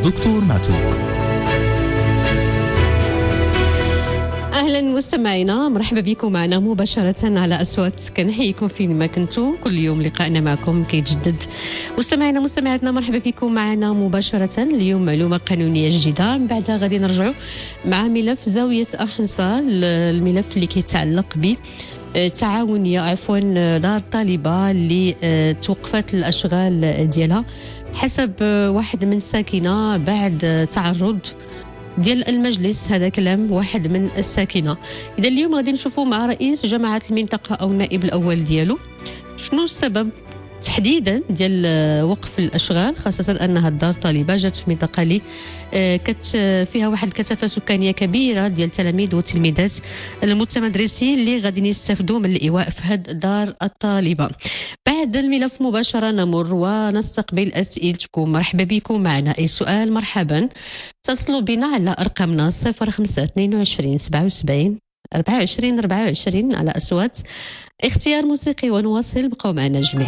دكتور ماتو. أهلا مستمعينا، مرحبا بكم معنا مباشرة على أصوات. كنحييكم فين ما كنتوا، كل يوم لقائنا معكم كيتجدد. مستمعينا مستمعاتنا، مرحبا بكم معنا مباشرة. اليوم معلومة قانونية جديدة، من بعدها غادي نرجعوا مع ملف زاوية أحنصة، الملف اللي كيتعلق ب تعاونية دار الطالبة اللي توقفت الأشغال ديالها حسب واحد من الساكنة بعد تعرض ديال المجلس. هذا كلام واحد من الساكنة. إذا اليوم غادي نشوفوا مع رئيس جماعة المنطقة أو النائب الأول ديالو شنو السبب تحديدا ديال وقف الاشغال، خاصه انها الدار الطالبه جات في منطقه اللي فيها واحد الكثافه سكانيه كبيره ديال التلاميذ والتلميذات المتمدرسين اللي غادي يستافدوا من الايواء في هاد دار الطالبه. بعد الملف مباشره نمر ونستقبل اسئلتكم. مرحبا بكم معنا، اي سؤال مرحبا، اتصلوا بنا على ارقامنا 0522 77 24 24 على اصوات اختيار موسيقي ونواصل. بقوا معنا جميع.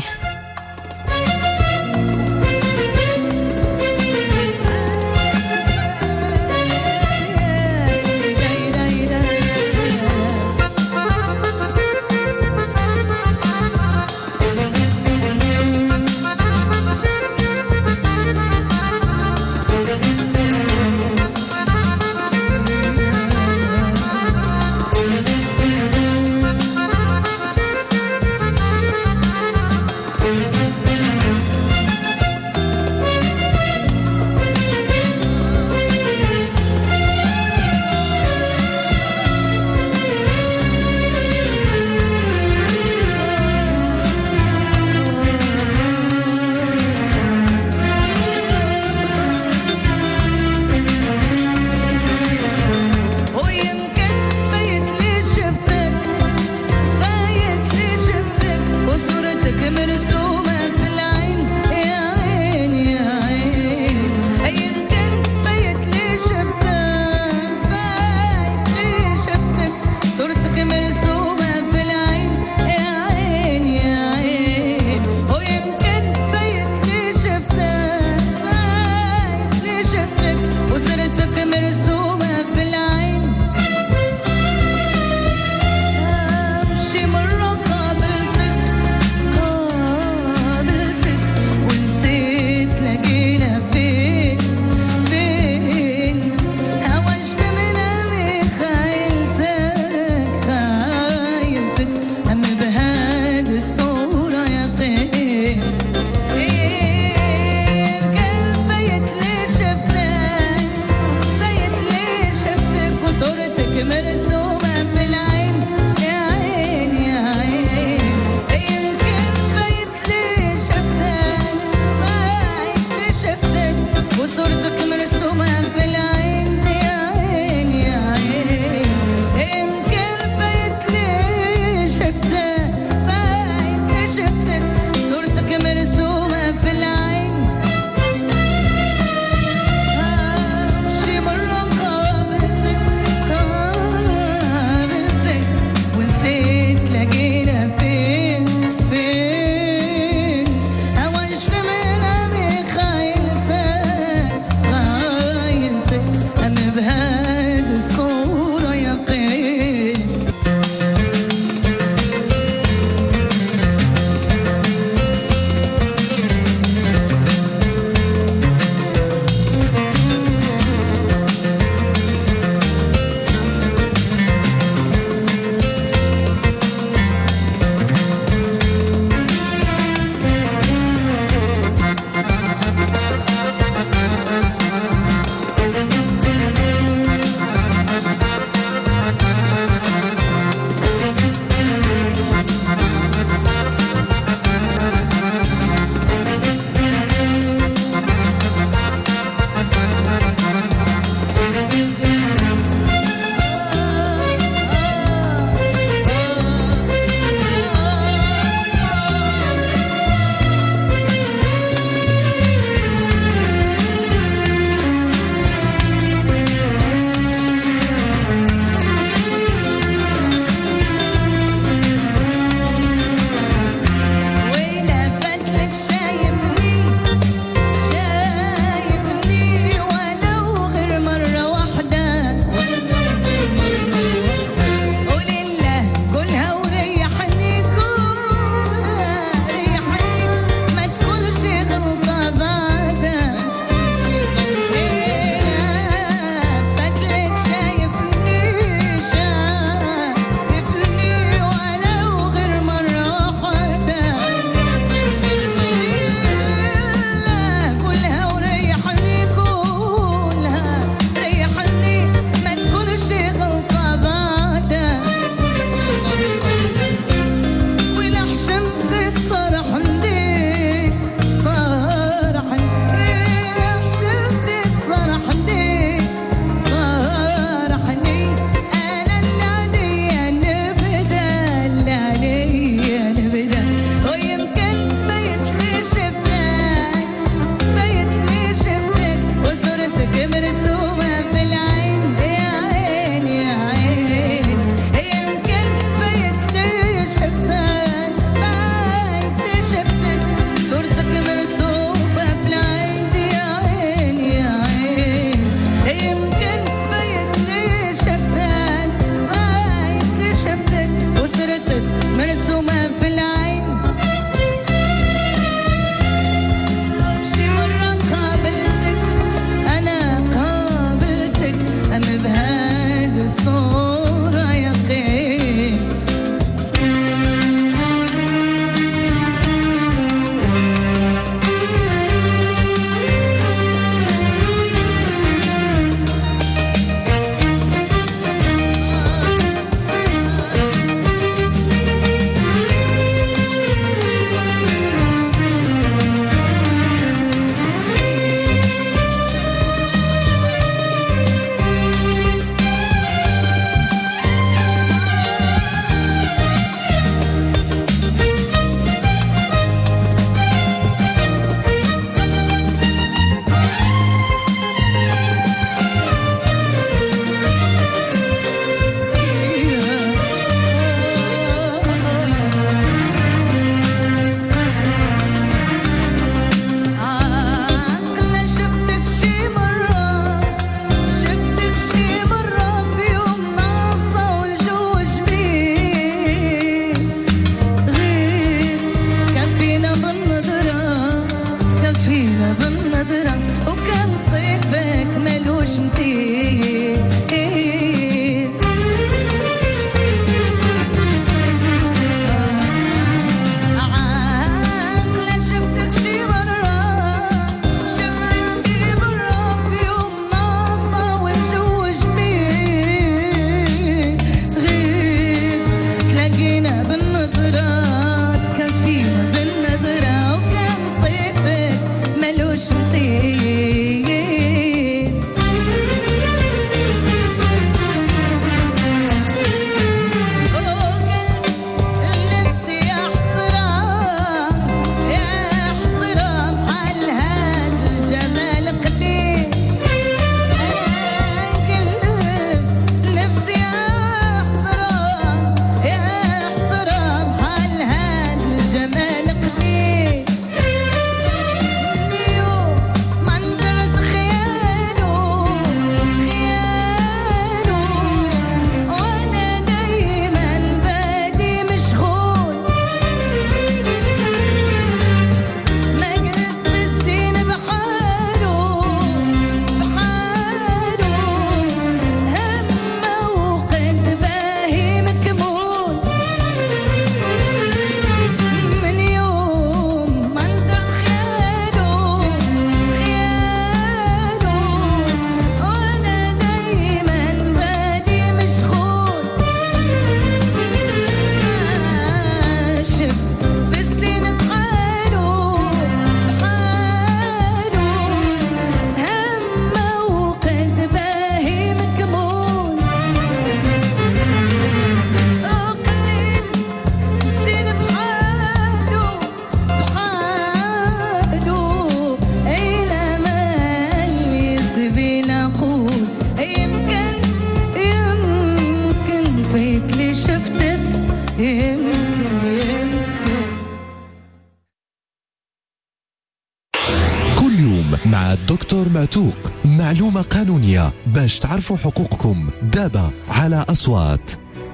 مع الدكتور معتوق. معلومة قانونية باش تعرفوا حقوقكم دابا على أصوات.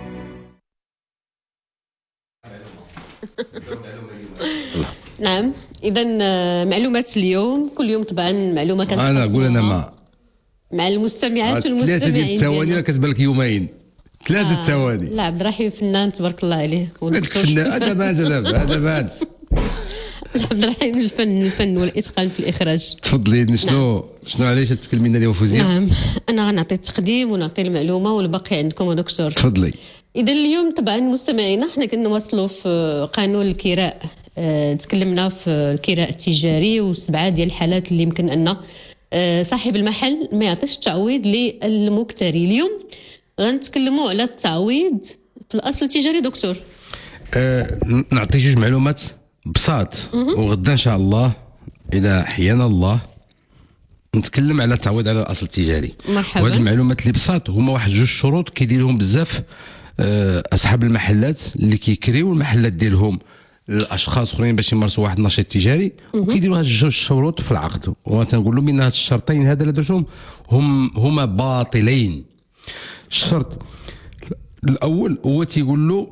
نعم، إذا معلومات اليوم كل يوم طبعا معلومة كنتقسموها. أنا أقول أنا مع المستمعات والمستمعين. 3 ديال الثواني راه كتبان لك يومين 3 الثواني. لا عبد الرحيم فنان تبارك الله عليه. هذا بان عبد الرحيم الفن والاتقان في الاخراج. تفضلي. شنو علاش تكلمينا اليوم فوزيه؟ نعم، انا غنعطي التقديم ونعطي المعلومه والباقي عندكم دكتور. تفضلي. اذا اليوم طبعا مستمعينا حنا كنواصلوا في قانون الكراء. تكلمنا في الكراء التجاري و7 ديال الحالات اللي يمكن ان صاحب المحل ما يعطيش التعويض للمكتري. اليوم غنتكلموا على التعويض في الاصل التجاري دكتور. نعطي جوج معلومات بساط وغدا ان شاء الله الى احيانا الله نتكلم على التعويض على الاصل التجاري. مرحبا. وهذه المعلومات اللي بساط هما واحد جوج شروط كيديرهم بزاف اصحاب المحلات اللي كيكريو المحلات ديالهم الاشخاص اخرين باش يمارسوا واحد النشاط تجاري، وكيديروا هاد جوج شروط في العقد. وتنقول لهم ان هاد الشرطين هذا اللي درتهم هما باطلين. الشرط الاول هو تيقول له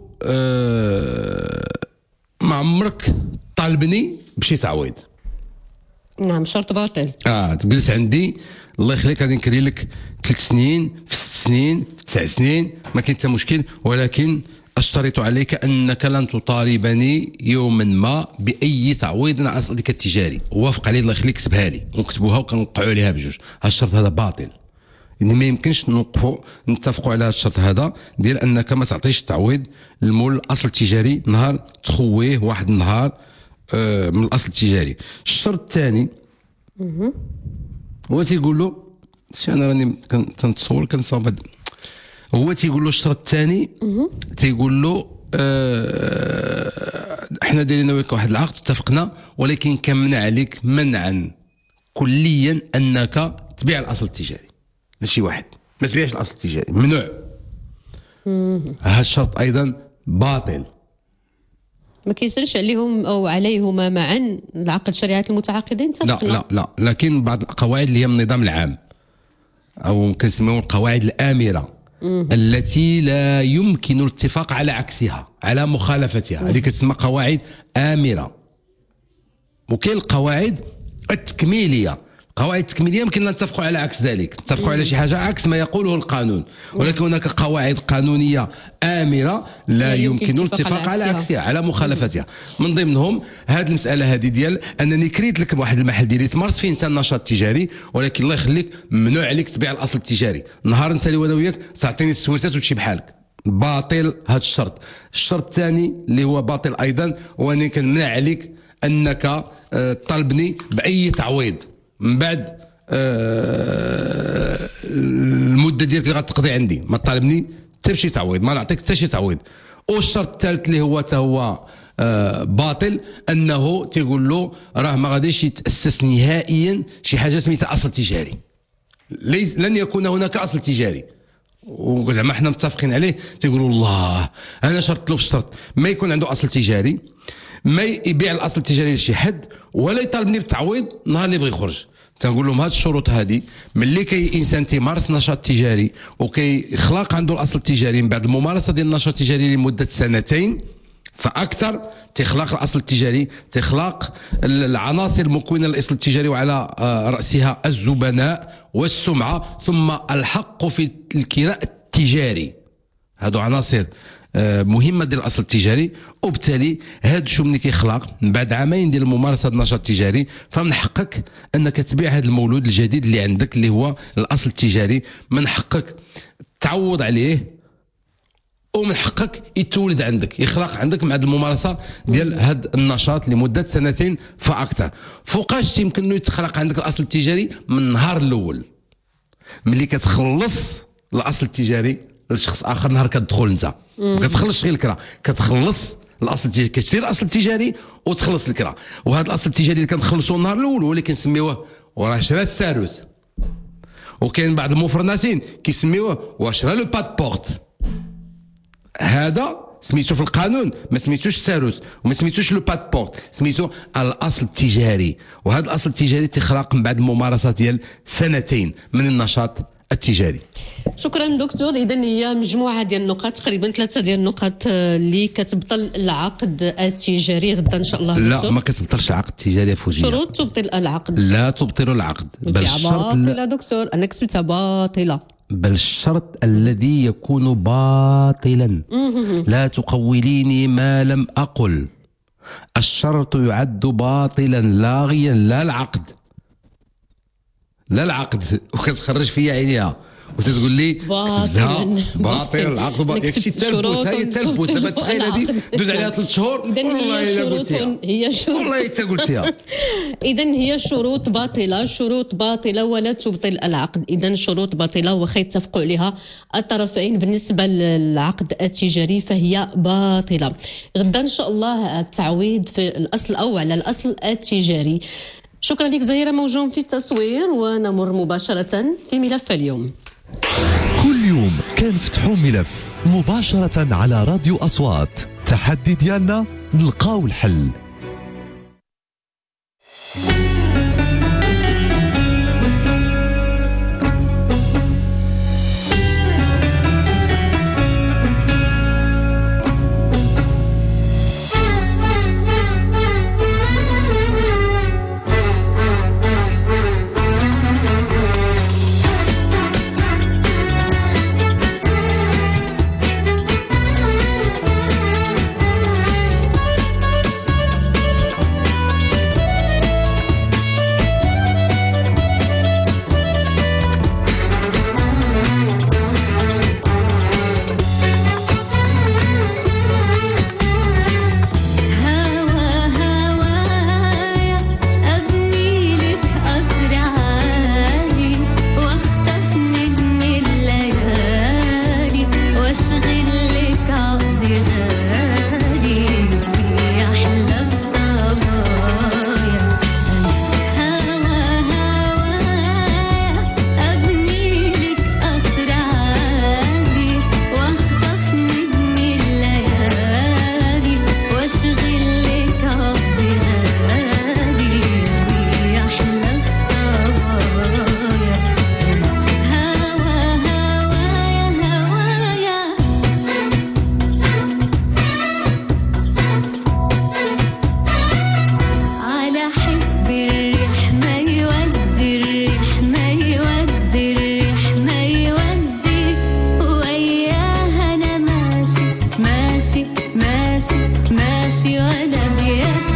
ما عمرك طالبني بشي تعويض. نعم، شرط باطل. تجلس عندي الله يخليك غادي نكري لك 3 سنين في 6 سنين في 9 سنين ما كاين حتى مشكل، ولكن اشترط عليك انك لن تطالبني يوما ما باي تعويض عن اصلك التجاري. وافق عليه الله يخليك كتبها لي ونكتبوها وكنقطعوا عليها بجوج. هذا الشرط هذا باطل. يعني ما يمكنش نتفقوا على هذا الشرط هذا ديال انك ما تعطيش التعويض لمول الاصل التجاري نهار تخويه واحد النهار من الاصل التجاري. الشرط الثاني هو تيقول له انا راني تنتصور كنصاوب. هو تيقول له الشرط الثاني تيقول له احنا دايرين وياك واحد العقد اتفقنا، ولكن كنمنع عليك منعا كليا انك تبيع الاصل التجاري لشي واحد. ما تبيعش الاصل التجاري، ممنوع. هذا الشرط ايضا باطل. ما كيسرش عليهم او عليهما معا العقد شريعه المتعاقدين. لا لكن بعض القواعد اللي هي من النظام العام او كنسميهم القواعد الامره التي لا يمكن الاتفاق على عكسها على مخالفتها، هذه كتسمى قواعد امره. وكاين القواعد التكميليه. القواعد التكميليه يمكن أن نتفقوا على عكس ذلك، نتفقوا على شي حاجه عكس ما يقوله القانون، ولكن هناك قواعد قانونيه امره لا يمكن الاتفاق على عكسها على مخالفتها. من ضمنهم هذه المساله هذه ديال انني كريت لك واحد المحل ديالي تمارس فيه انت النشاط التجاري، ولكن الله يخليك ممنوع عليك تبيع الاصل التجاري. نهار نسالي انا وياك تعطيني السويتات وتمشي بحالك. باطل هذا الشرط. الشرط الثاني اللي هو باطل ايضا هو اني كنمنع عليك انك طالبني باي تعويض من بعد المده ديالك اللي غتقضي عندي. ما طالبني حتى بشي تعويض، ما نعطيك حتى شي تعويض. والشرط الثالث اللي هو باطل انه تيقول له راه ما غاديش يتاسس نهائيا شي حاجه سميتها اصل تجاري. لن يكون هناك اصل تجاري. وزعما احنا متفقين عليه. تيقولوا الله انا شرط له الشرط ما يكون عنده اصل تجاري، ما يبيع الاصل التجاري لشي حد، ولا يطالبني بالتعويض نهار اللي يبغي يخرج. تنقول لهم هاد الشروط هذه ملي كاي انسان تيمارس نشاط تجاري وكيخلق عنده الاصل التجاري من بعد الممارسه ديال النشاط التجاري لمده 2 سنين فاكثر تخلق الاصل التجاري، تخلق العناصر المكونه للاصل التجاري وعلى راسها الزبناء والسمعه ثم الحق في الكراء التجاري. هادو عناصر مهمه ديال الاصل التجاري. وبالتالي هاد شو ملي كيخلق من بعد عامين ديال ممارسه النشاط التجاري فمن حقك انك تبيع هذا المولود الجديد اللي عندك اللي هو الاصل التجاري. من حقك تعوض عليه ومن حقك يتولد عندك يخلق عندك مع الممارسه ديال هذا النشاط لمده 2 سنين فاكثر. فوقاش يمكن انه يتخلق عندك الاصل التجاري من النهار الاول ملي كتخلص الاصل التجاري لشخص اخر. نهار كتدخل انت ما كتخلصش غير الكرا، كتخلص الاصل التجاري، كتشري الاصل التجاري وتخلص الكرا. وهذا الاصل التجاري اللي كنخلصوه النهار الاول هو اللي كنسميوه وراه شرا الساروت. وكاين بعض المفرناتين كيسميوه وشرا لو باد بورت. هذا سميتو في القانون ما سميتوش الساروت وما سميتوش لو باسبورت، سميتو الاصل التجاري. وهذا الاصل التجاري تخلق من بعد الممارسات ديال 2 من النشاط التجاري. شكرا دكتور. اذا هي مجموعه ديال النقاط، تقريبا 3 ديال النقاط اللي كتبطل العقد التجاري غدا ان شاء الله. لا ما كتبطلش العقد التجاري فوزيه. شروط تبطل العقد؟ لا تبطل العقد، بل الشرط باطله دكتور، انا كتبتها باطله. بل الشرط الذي يكون باطلا. لا تقوليني ما لم أقل. الشرط يعد باطلا لاغيا، لا العقد، لا العقد. وكتخرج فيا عينيها وتتقول لي باطل العقد. يكفي التلبس، هي التلبس. دابا تخيل هذه دوز عليها 3 شهور. والله هي شروط والله حتى قلتيها. اذا هي شروط باطله، شروط باطله ولا تبطل العقد. اذا شروط باطله واخا يتفقوا عليها الطرفين بالنسبه للعقد التجاري فهي باطله. غدا ان شاء الله التعويض في الاصل او على الاصل التجاري. شكرا لك زهيرة موجوم في التصوير، ونمر مباشرة في ملف اليوم. كل يوم كنفتحوا ملف مباشرة على راديو أصوات. تحدي ديالنا نلقاو الحل. ماشي ولا بيد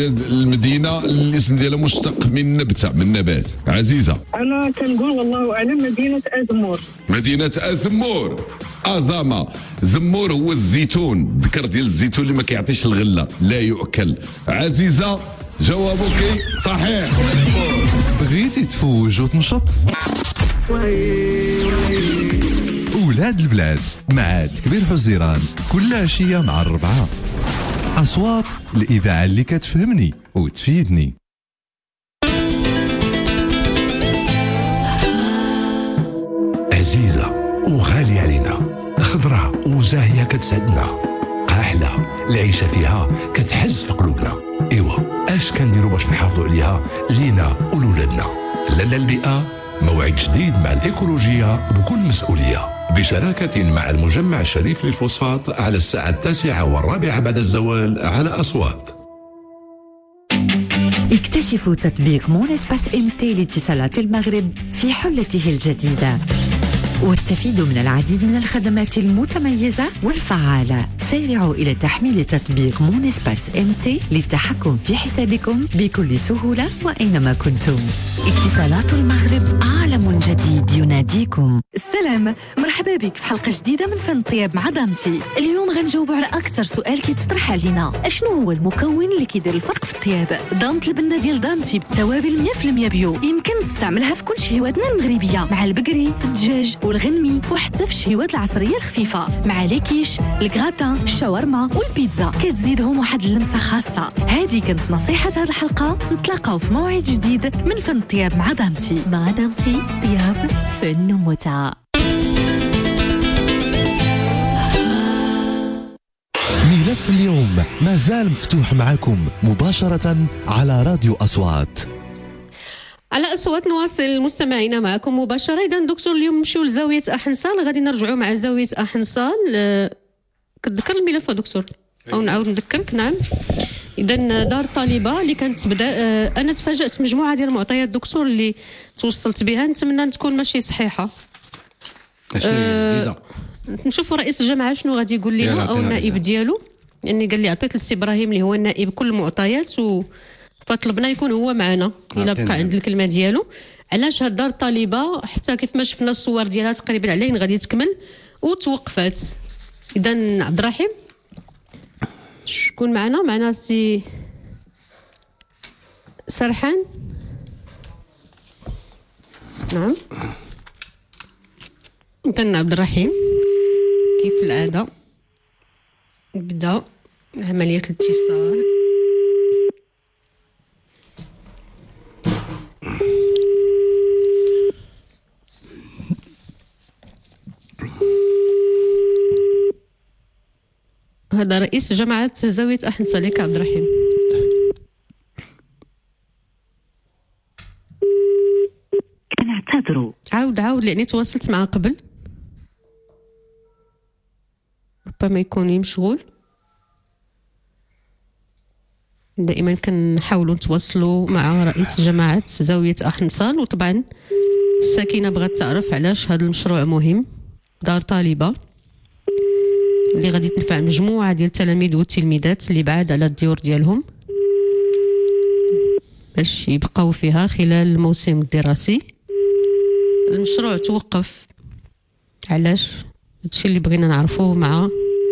هي المدينه الاسم ديالها مشتق من نبته، من نبات. عزيزه انا كنقول والله اعلم مدينه ازمور. مدينه ازمور. ازامه. زمور هو الزيتون، الذكر ديال الزيتون اللي ما كيعطيش الغله، لا يؤكل. عزيزه جوابك صحيح. بغيتي تفوج وتنشط؟ ولاد البلاد مع كبير حزيران كل عشية مع 4. أصوات الإذاعة اللي كتفهمني وتفيدني. عزيزة وغالية علينا، خضراء وزاهية كتسعدنا، قاحلة العيشة فيها كتحز في قلوبنا. إيوا اش كنديروا باش نحافظوا عليها لينا ولولادنا؟ لالا البيئة موعد جديد مع الإيكولوجية بكل مسؤولية، بشراكة مع المجمع الشريف للفوسفات على الساعة 9:15 بعد الزوال على أصوات. اكتشفوا تطبيق مون اسباس امتي لاتصالات المغرب في حلته الجديدة، واستفيدوا من العديد من الخدمات المتميزة والفعالة. سارعوا إلى تحميل تطبيق مون اسباس امتي للتحكم في حسابكم بكل سهولة وأينما كنتم. اتصالات المغرب عالم جديد يناديكم. السلام، مرحبا بك في حلقة جديدة من فن الطياب مع دامتي. اليوم غنجاوبوا على أكثر سؤال كيتطرح علينا: أشنو هو المكون اللي كيدير الفرق في الطياب؟ دامت البنة ديال دامتي بالتوابل 100% بيو، يمكن تستعملها في كل شهواتنا المغربية، مع البقري، الدجاج والغنمي، وحتى في الشهوات العصرية الخفيفة، مع ليكيش، الكغاتان، الشاورما والبيتزا، كتزيدهم واحد اللمسة خاصة. هذه كانت نصيحة هذه الحلقة. نتلاقاو في موعد جديد من فن الطياب مع دامتي. مع دامتي طياب فن ومتعة. ملف اليوم مازال مفتوح معكم مباشرة على راديو أصوات. على أصوات نواصل مستمعينا معكم مباشرة. إذا دكتور اليوم نمشيو لزاوية أحنصال، غادي نرجعوا مع زاوية أحنصال. كتذكر الملف دكتور أو نعاود نذكرك؟ نعم. إذا دار الطالبة اللي كانت تبدا، أنا تفاجأت مجموعة ديال المعطيات دكتور اللي توصلت بها، نتمنى أن تكون ماشي صحيحة. نشوفوا رئيس الجامعة شنو غادي يقول لنا أو النائب ديالو، يعني قال لي عطيت للسي إبراهيم اللي هو النائب كل المعطيات فطلبنا يكون هو معنا إلا بقى عند الكلمة ديالو. علاش هاد دار الطالبة حتى كيف ما شفنا الصور ديالها تقريبا علين غادي تكمل وتوقفات. إذا عبد الرحيم شكون معنا؟ معنا سي سرحان. نعم. إذا عبد الرحيم كيف العادة بدا عملية الاتصال. هذا رئيس جامعة زاوية أحنصال لك عبد الرحيم. نعتذر. عاود لأني تواصلت معه قبل، ربما يكون مشغول. دائما كنحاولوا نتواصلوا مع رئيس جماعة زاوية أحنصال، وطبعا الساكنة بغات تعرف علاش هذا المشروع مهم، دار طالبة اللي غادي تنفع مجموعة ديال التلاميذ والتلميذات اللي بعاد على الديور ديالهم باش يبقاو فيها خلال الموسم الدراسي. المشروع توقف، علاش؟ هادشي اللي بغينا نعرفوه مع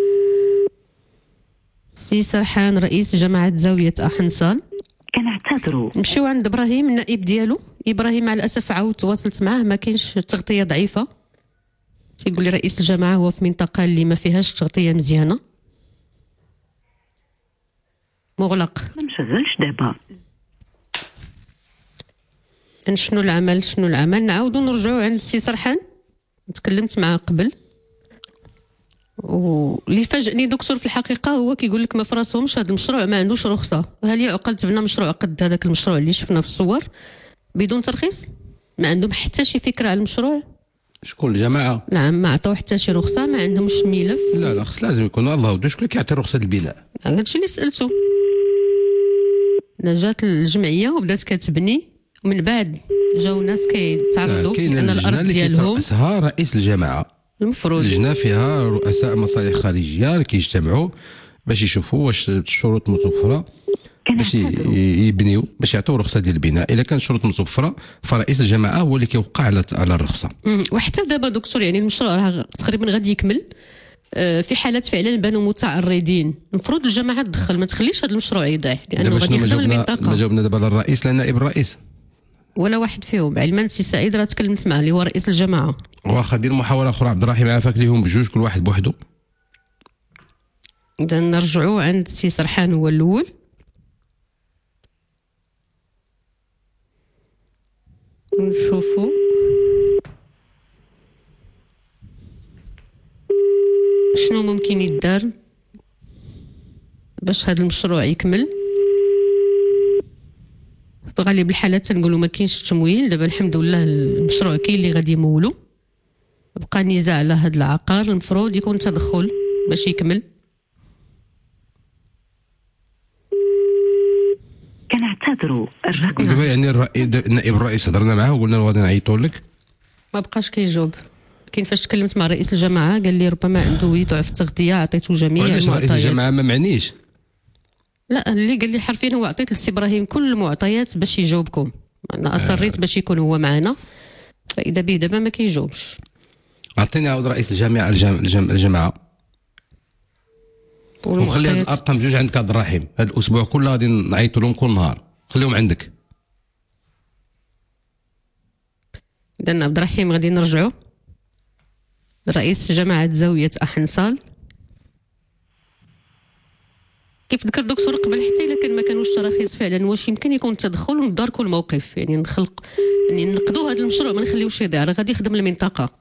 سي سرحان رئيس جماعة زاوية أحنصال. كنعتذروا. نمشيو عند إبراهيم النائب ديالو. إبراهيم مع الأسف عاود تواصلت معاه ما كاينش تغطية ضعيفة، تيقول لي رئيس الجامعة هو في منطقة اللي ما فيهاش تغطية مزيانة، مغلق. ما مشغلش دابا. شنو العمل؟ نعاودو نرجعو عند السي سرحان، تكلمت معاه قبل، واللي فاجئني دكتور في الحقيقة هو كيقول لك ما فراسهمش هذا المشروع ما عندوش رخصة. هل يعقل تبنى مشروع قد هذاك المشروع اللي شفنا في الصور بدون ترخيص؟ ما عندهم حتى شي فكرة على المشروع. شكون الجماعة؟ نعم، ما عطاو حتى شي رخصة، ما عندهمش ملف. لا خص لازم يكون الله ودو. شكون اللي كيعطي رخصة البناء؟ هادشي اللي سألته. جات الجمعية وبدات كتبني، ومن بعد جاو ناس كيتعرضوا ان الارض ديالهم كيترأسها رئيس الجامعة. المفروض لجنة فيها رؤساء مصالح خارجية اللي كيجتمعوا باش يشوفوا واش الشروط متوفرة باش يبنيو باش يعطيو رخصه ديال البناء. الا كان شروط متوفره فرئيس الجماعه هو اللي كيوقع على الرخصه. وحتى دابا دكتور يعني المشروع راه تقريبا غادي يكمل، في حالات فعلا بانوا متعرضين المفروض الجماعه تدخل، ما تخليش هذا المشروع يضيع لانه غادي يخدم المنطقه. ما جاوبنا دابا للرئيس لا نائب الرئيس ولا واحد فيهم. علما سي سعيد راه تكلمت معاه اللي هو رئيس الجماعه. واخا دير محاوله اخرى عبد الرحيم عافاك ليهم بجوج كل واحد بوحدو. اذا نرجعوا عند سي سرحان هو الاول. نشوفوا شنو ممكن يدار باش هذا المشروع يكمل. بغالب الحالات تنقولوا ما كاينش تمويل، دابا الحمد لله المشروع كاين اللي غادي يمولو. بقى نزاع على هذا العقار، المفروض يكون تدخل باش يكمل. كنعتذروا الرقم يعني نائب الرئيس هضرنا معاه وقلنا له غادي نعيطوا لك، ما بقاش كيجاوب. كاين فاش تكلمت مع رئيس الجماعه قال لي ربما عنده يضعف التغذيه، عطيته جميع المعطيات. رئيس الجماعه ما معنيش، لا اللي قال لي حرفيا هو عطيت لسي ابراهيم كل المعطيات باش يجاوبكم. انا اصريت باش يكون هو معنا، فاذا به دابا ما كيجاوبش. عطيني عاود رئيس الجامعه الجماعه وخلي هاد الارقام بجوج عندك عبد الرحيم. هذا الاسبوع كله غادي نعيطوا لهم كل نهار، خليهم عندك. اذا عبد الرحيم غادي نرجعوا لرئيس جماعه زاويه أحنصال. كيف ذكر دكتور قبل، حتى الا كان ما كانوش تراخيص فعلا واش يمكن يكون تدخل ونداركوا الموقف، يعني نخلق يعني نقضوا هذا المشروع ما نخليوش يضيع، راه غادي يخدم المنطقه.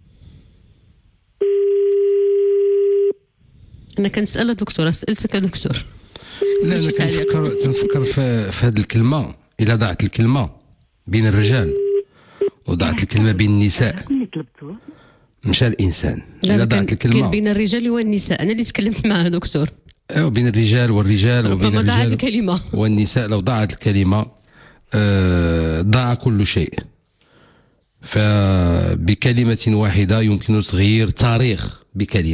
انا كنسال دكتور، سالتك دكتور. لا انا تنفكر في هذه الكلمه. الا ضاعت الكلمه بين الرجال وضاعت الكلمه بين النساء مشى الانسان. الا ضاعت الكلمه بين الرجال والنساء، انا اللي تكلمت معاه دكتور. ايوا بين الرجال والرجال وبين الرجال ضاعت الكلمه والنساء. لو ضاعت الكلمه ضاع كل شيء. فبكلمه واحده يمكن تغيير تاريخ،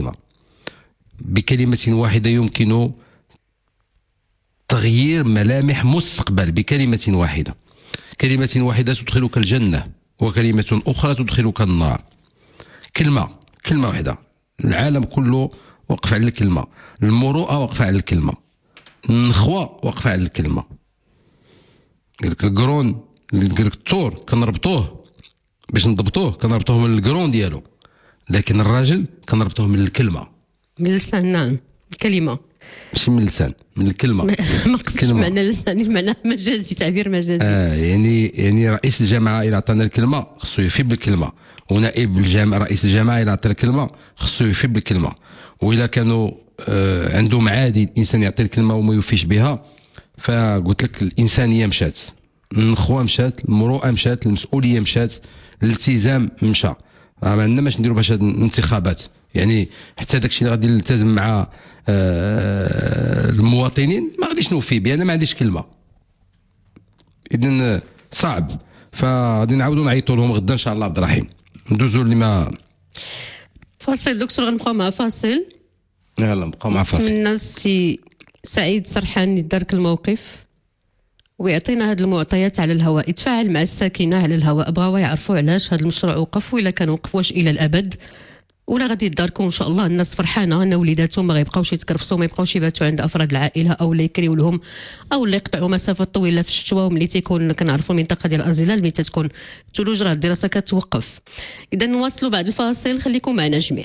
بكلمه واحده يمكن تغيير ملامح مستقبل. بكلمه واحده، كلمه واحده تدخلك الجنه وكلمه اخرى تدخلك النار. كلمه واحده، العالم كله وقف على الكلمه، المروءه وقف على الكلمه، النخوه وقف على الكلمه. قال لك القرون، قال لك الثور كنربطوه باش نضبطوه، كنربطوه من القرون ديالو، لكن الراجل كنربطوه من الكلمه، من اللسان. نعم، الكلمه ماشي من اللسان، من الكلمه. ما قصدتش معنى اللسان، المعنى مجازي، تعبير مجازي. يعني رئيس الجامعه الى عطانا الكلمه خصو يفي بالكلمه، ونائب الجامعه رئيس الجامعه الى عطى الكلمه خصو يفي بالكلمه. وإلا كانوا عندهم عادي الانسان يعطي الكلمه وما يوفيش بها، فقلت لك الانسانيه مشات، النخوه مشات، المروءه مشات، المسؤوليه مشات، الالتزام مشى. ما عندنا باش نديروا باش هاد الانتخابات، يعني حتى داكشي اللي غادي نلتزم مع المواطنين ما غاديش نوفي به، انا ما عنديش كلمه. اذن صعب، فغادي نعاودوا نعيطوا لهم غدا ان شاء الله. عبد الرحيم ندوزوا لما فاصل دكتور، غنبقاو مع فاصل. يلا نبقاو مع فاصل. نتمنى السي سعيد سرحان يدارك الموقف ويعطينا هذه المعطيات على الهواء، يتفاعل مع الساكنه على الهواء. بغاو يعرفوا علاش هذا المشروع وقف، وإلا كان وقف واش الى الابد، ولا غادي يداركوا ان شاء الله. الناس فرحانه ان وليداتهم ما غيبقاوش يتكرفسوا، ما يبقاوش يباتوا عند افراد العائله، او لا يكريو لهم، او لا يقطعوا مسافات طويله في الشتوى. وملي تيكون كنعرفوا المنطقه ديال الازلال ملي تتكون ثلوج راه الدراسه كتوقف. اذا نواصلوا بعد الفاصل، خليكم معنا جميع.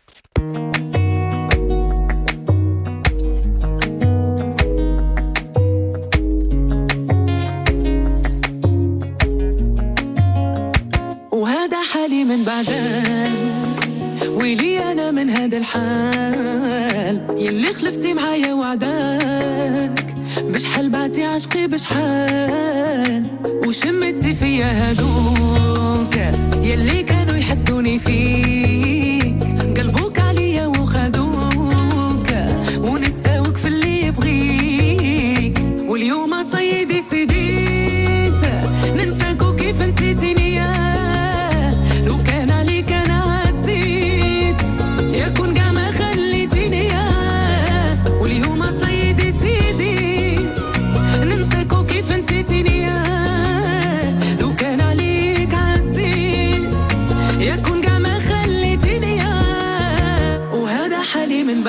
وهذا حالي من بعدك، ويلي أنا من هذا الحال يلي خلفتي معايا وعداك. بشحال بعتي عشقي بشحال، وشمتي فيا هادوك يلي كانوا يحسدوني فيك، قلبوك عليا وخدوك ونساوك في اللي يبغيك. واليوم صيدي سديت ننساك وكيف نسيتيني، لو كان عليك أنا عزيت يكون كاع ما خليتيني. واليوم صيدي سيديت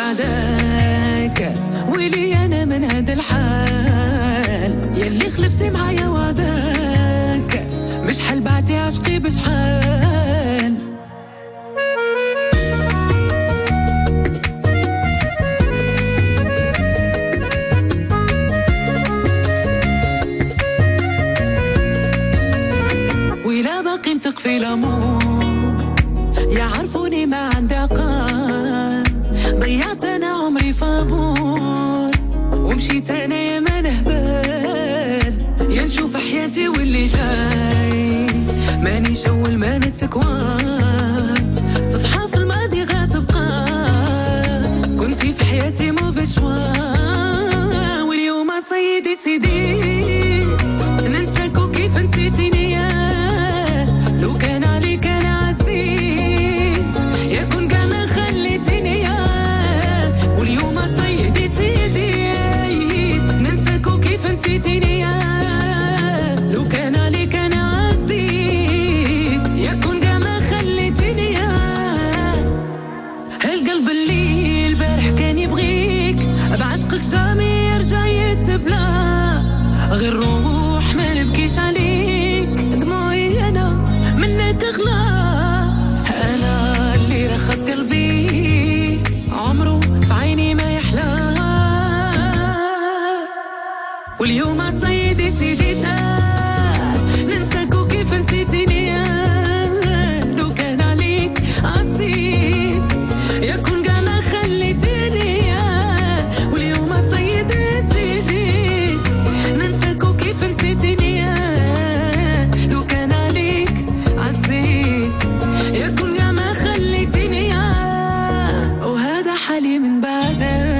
بعدك ويلي انا من هذا الحال يلي خلفتي معايا وعدك مش حال بعتي عشقي بشحال ولا باقي نتق في الامور يعرفوني ما عندي عقل ضيعت انا عمري فابور ومشيت انا يا ما نهبال يا نشوف حياتي واللي جاي ماني شول ما نتكوان صفحة في الماضي غتبقى كنتي في حياتي مو بشوان واليوم صيدي سيديت ننساك وكيف نسيتيني لو كان عليك انا عزيت يا كون كان خليتيني واليوم صيدي سيديت ننساك وكيف نسيتيني لو كان عليك انا عزيت يا كون كان خليتيني هالقلب اللي البارح كان يبغيك بعشقك جامي يرجع يتبلى غير روح ما نبكيش عليك دموعي انا منك اغلى انا اللي رخص قلبي عمره في عيني ما يحلى واليوم صيدي سيديتك ننساك وكيف نسيتيني لو كان عليك عصيت يكون كما خليتيني واليوم صيدي سيديت ننساك وكيف نسيتيني لو كان عليك عصيت يكون كما خليتيني وهذا حالي من بعدك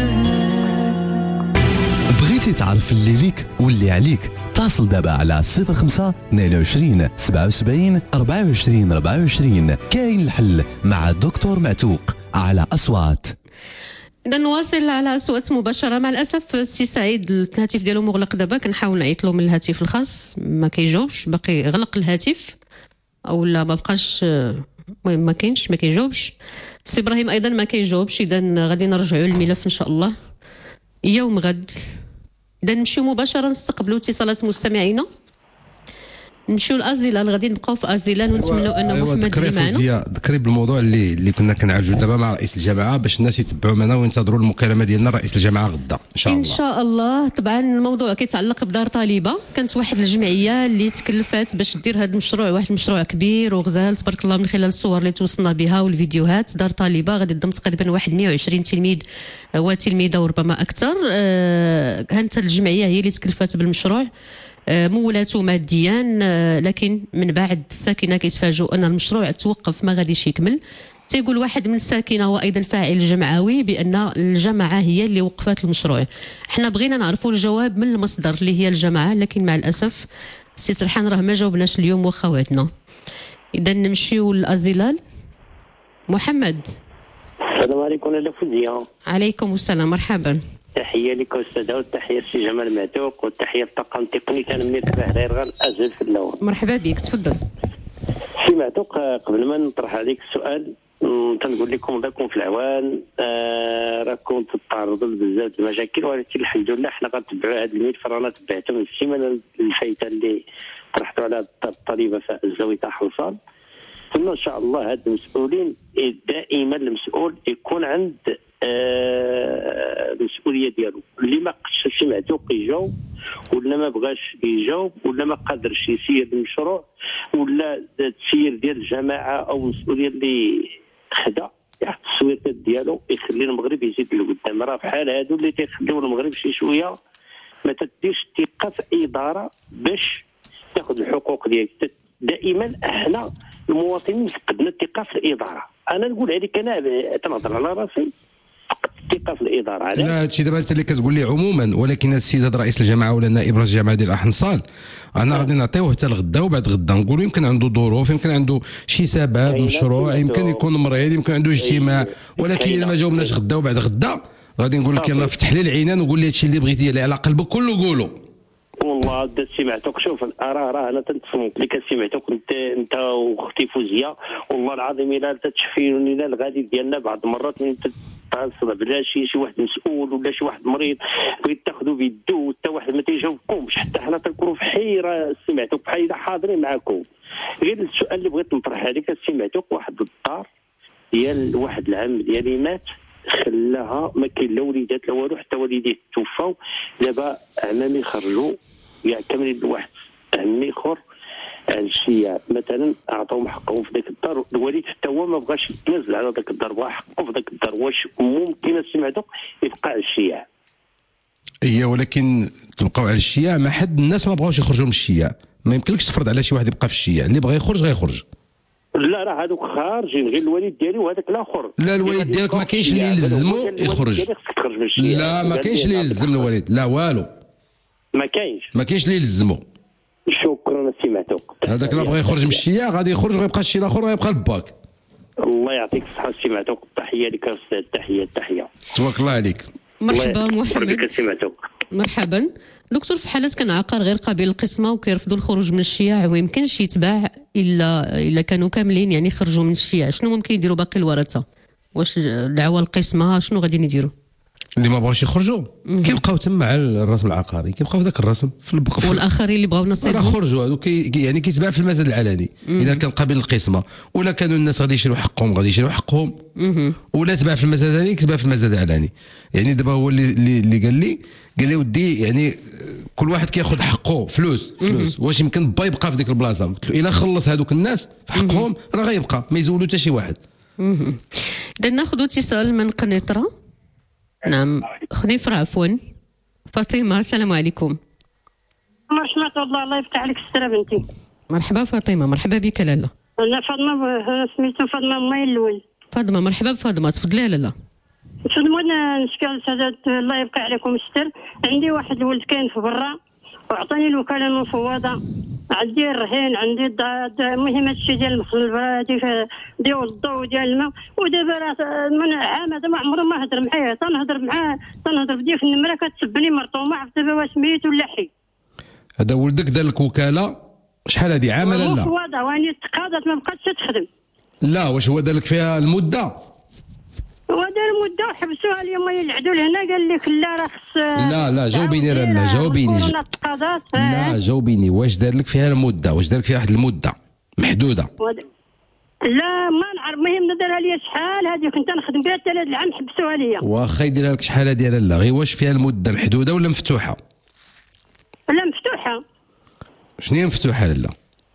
بغيتي تعرف اللي ليك واللي عليك اتصل دابا على 05 22 77 24 24 كاين الحل مع الدكتور معتوق على أصوات. إذا نواصل على أصوات مباشرة. مع الأسف السي سعيد الهاتف ديالو مغلق دابا كنحاول نعيط له من الهاتف الخاص ما كيجاوبش باقي غلق الهاتف أو لا ما بقاش المهم ما كاينش ما كيجاوبش. سي إبراهيم أيضا ما كيجاوبش. إذا غادي نرجعوا للملف إن شاء الله يوم غد. إذا نمشيو مباشرة نستقبلوا اتصالات مستمعينا. نمشيو لأزيلان غادي نبقاو في أزيلان ونتمنوا أن محمد اللي معنا ذكري بالموضوع اللي كنا كنعالجوا دابا مع رئيس الجامعة باش الناس يتبعوا معنا وينتظروا المكالمة ديالنا رئيس الجامعة غدا إن شاء الله. إن شاء الله. طبعا الموضوع كيتعلق بدار طالبة. كانت واحد الجمعية اللي تكلفات باش دير هذا المشروع واحد المشروع كبير وغزال تبارك الله من خلال الصور اللي توصلنا بها والفيديوهات. دار طالبة غادي تضم تقريبا واحد 120 تلميذ وتلميذة وربما أكثر. كانت الجمعية هي اللي تكلفات بالمشروع مولاتو ماديا لكن من بعد الساكنه كيتفاجئوا ان المشروع توقف ما غاديش يكمل. تيقول واحد من الساكنه وايضا فاعل جمعوي بان الجماعه هي اللي وقفات المشروع. احنا بغينا نعرفوا الجواب من المصدر اللي هي الجماعه لكن مع الاسف سي سرحان راه ما جاوبناش اليوم واخا وعدنا. اذا نمشيو لازيلال. محمد السلام عليكم لاله فوزيه. عليكم السلام مرحبا. تحيه لك استاذ والتحيه للسي جمال معتوق والتحيه للطاقم التقني. كان من الصباح غير ازل في اللون. مرحبا بك تفضل. سي معتوق قبل ما نطرح عليك السؤال تنقول لكم ضيكم في العوان راكم تتعرضوا لبزاف المشاكل ولكن الحمد لله حنا غنتبعوا هذا الملف. رانا تبعته من السيمانه الفايته اللي طرحتوا على الطالبه في الزاويه تاع حلصان. ثم ان شاء الله هاد المسؤولين دائما المسؤول يكون عند المسؤوليه ديالو. اللي ما قدش معتوق يجاوب ولا ما بغاش يجاوب ولا ما قادرش يسير المشروع ولا التسيير ديال الجماعه او المسؤوليه اللي خدا يحط التصويتات ديالو يخلي المغرب يزيد لقدام. راه بحال هادو اللي تيخليو المغرب شي شويه ما تديش ثقه في اداره باش تاخذ الحقوق ديالك. دائما احنا المواطنين فقدنا الثقه في الاداره. انا نقول عليك انا تنهضر على راسي الثقه في الاداره. لا هادشي دابا انت اللي كتقول لي عموما ولكن هذا السيد هذا رئيس الجامعه ولا نائب رئيس الجامعه ديال احنصال انا غادي نعطيوه حتى لغدا وبعد غدا نقولوا يمكن عنده ظروف يمكن عنده شي سبب مشروع يمكن يكون مريض يمكن عنده اجتماع ولكن الا ما جاوبناش غدا وبعد غدا غادي نقول لك يلاه فتح لي العينان وقول لي هادشي اللي بغيتي اللي على قلبك كله قولوا. والله سمعتك شوف راه انا تنتصمت لك سمعتك انت واختي فوزيه والله العظيم الا تتشفيوني الغادي ديالنا بعض المرات من خاصه بلا شي واحد مسؤول ولا شي واحد مريض بغيت تاخذوا بيدو حتى واحد ما تيجاوبكمش، حتى حنا تنكونوا في حيره. سمعتوك بحال حاضرين معكم. غير السؤال اللي بغيت نطرح عليك، سمعتوك واحد الدار ديال واحد العام ديالي مات، خلاها ما كاين لا وليدات لا والو، حتى والديه توفاو. دابا عمامي خرجوا يعني كاملين، واحد عمي اخر الشيعة مثلا اعطاهم حقهم في ذاك الدار، الوالد حتى هو ما بغاش يتنازل على ذاك الدار، بغا حقه في ذاك الدار. واش ممكن سمعتوك يبقى على الشيعة؟ هي ولكن تبقاو على الشيعة، ما حد الناس ما بغاوش يخرجوا من الشيعة، ما يمكنلكش تفرض على شي واحد يبقى في الشيعة، اللي بغى يخرج غيخرج. لا راه هذوك خارجين، غير الوالد ديالي وهذاك الاخر. لا الوالد ديالك ما كاينش اللي يلزمو يخرج. لا ما كاينش اللي يلزم الوالد، لا والو، ما كاينش اللي يلزمو. شكرا سمعتوك. هذاك اللي بغى يخرج من الشيعة غادي يخرج ويبقى الشيء الاخر ويبقى الباك. الله يعطيك الصحة سمعتوك. تحية لك استاذ، تحية. تبارك الله عليك. مرحبا محمد. سمعتوك. مرحبا دكتور. في حالات كان عقار غير قابل للقسمه وكيرفضوا الخروج من الشياع وما يمكنش يتباع الا كانوا كاملين يعني خرجوا من الشياع، شنو ممكن يديروا باقي الورثه؟ واش دعوه القسمه شنو غادي يديروا؟ اللي ما بغاوش يخرجوا كيبقاو تما على الرسم العقاري، كيبقاو في ذاك الرسم في البقف، والاخرين اللي بغاو نصيبهم راه خرجوا هذوك يعني كيتباع في المزاد العلني. اذا كان قابل للقسمه ولا كانوا الناس غادي يشريو حقهم ولا تباع في المزاد العلني كتباع في المزاد العلني. يعني دابا هو اللي قال لي ودي يعني كل واحد كياخذ حقه فلوس. واش يمكن با يبقى في ديك البلاصه؟ قلت له الا خلص هذوك الناس في حقهم راه غيبقى، ما يزولوا حتى شي واحد. اذا ناخذ اتصال من قنيطره. نعم خنيفرة عفوا. فاطمة السلام عليكم. مرحبا الله يفتح عليك السر بنتي. مرحبا فاطمة، مرحبا بك لالا. أنا فاطمة سميتها فاطمة ماي الأول. فاطمة مرحبا بفاطمة، تفضلي لالا. تفضلوا. أنا نشكر سادات الله يبقى عليكم الستر. عندي واحد الولد كاين في برا وعطاني الوكالة المفوضة، عندي الرهين، عندي المهم هادشي ديال المخلبات ديال الضوء ديال الماء، ودابا راه من عام هذا ما عمره ما هضر معايا، تنهضر بديه في النمره كتسبني مرته، وما عرفت دابا واش ميت ولا حي. هذا ولدك دار لك وكالة شحال هذه، عام ولا لا؟ مفوضة واني تقاضت ما بقاتش تخدم. لا واش هو دار لك فيها المدة؟ هو دار مده وحبسوها اليوم يلعدوا لهنا، قال لك لا راه خص. لا جاوبيني لا جاوبيني. لا جاوبيني، واش دار لك فيها المده؟ واش دار لك فيها واحد المده محدوده؟ لا ما نعرف، المهم دارها لي شحال هذه كنت نخدم بها 3 العام حبسوها لي. واخا يديرها لك شحال هذه لا، غير واش فيها المده محدوده ولا مفتوحه؟ لا مفتوحه. شنو هي مفتوحه لا؟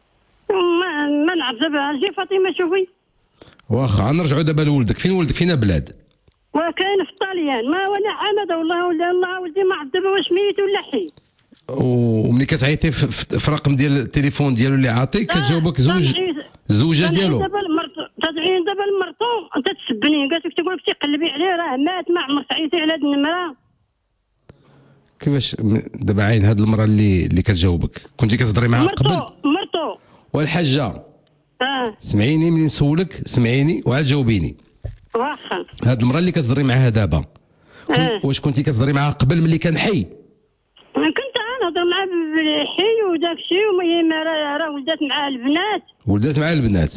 ما نعرف دابا. جي فاطمه شوفي. واخا نرجعوا دابا لولدك. فين ولدك؟ فين بلاد؟ وكاين في الطاليان. ما ولا عمد والله ولا الله ولدي ما عرف دابا واش ميت ولا حي. وملي كتعيطي في رقم ديال التليفون ديالو اللي عاطيك كتجاوبك زوجه ديالو. تدعين دابا لمرتو انت تسبني، قالت لك تقول لك تقلبي عليه راه مات، ما عمرك عيطي على هاد النمره. كيفاش دابا عين هاد المراه اللي كتجاوبك كنتي كتهضري معها قبل؟ مرتو والحاجه سمعيني ملي نسولك، سمعيني وعاد جاوبيني. واخا. هاد المراه اللي كتهضري معاها دابا واش كنتي كتهضري معاها قبل ملي كان حي؟ كنت نهضر معاه بالحي وداك الشيء، ومهم راه ولدات معاه البنات. ولدات معاه البنات.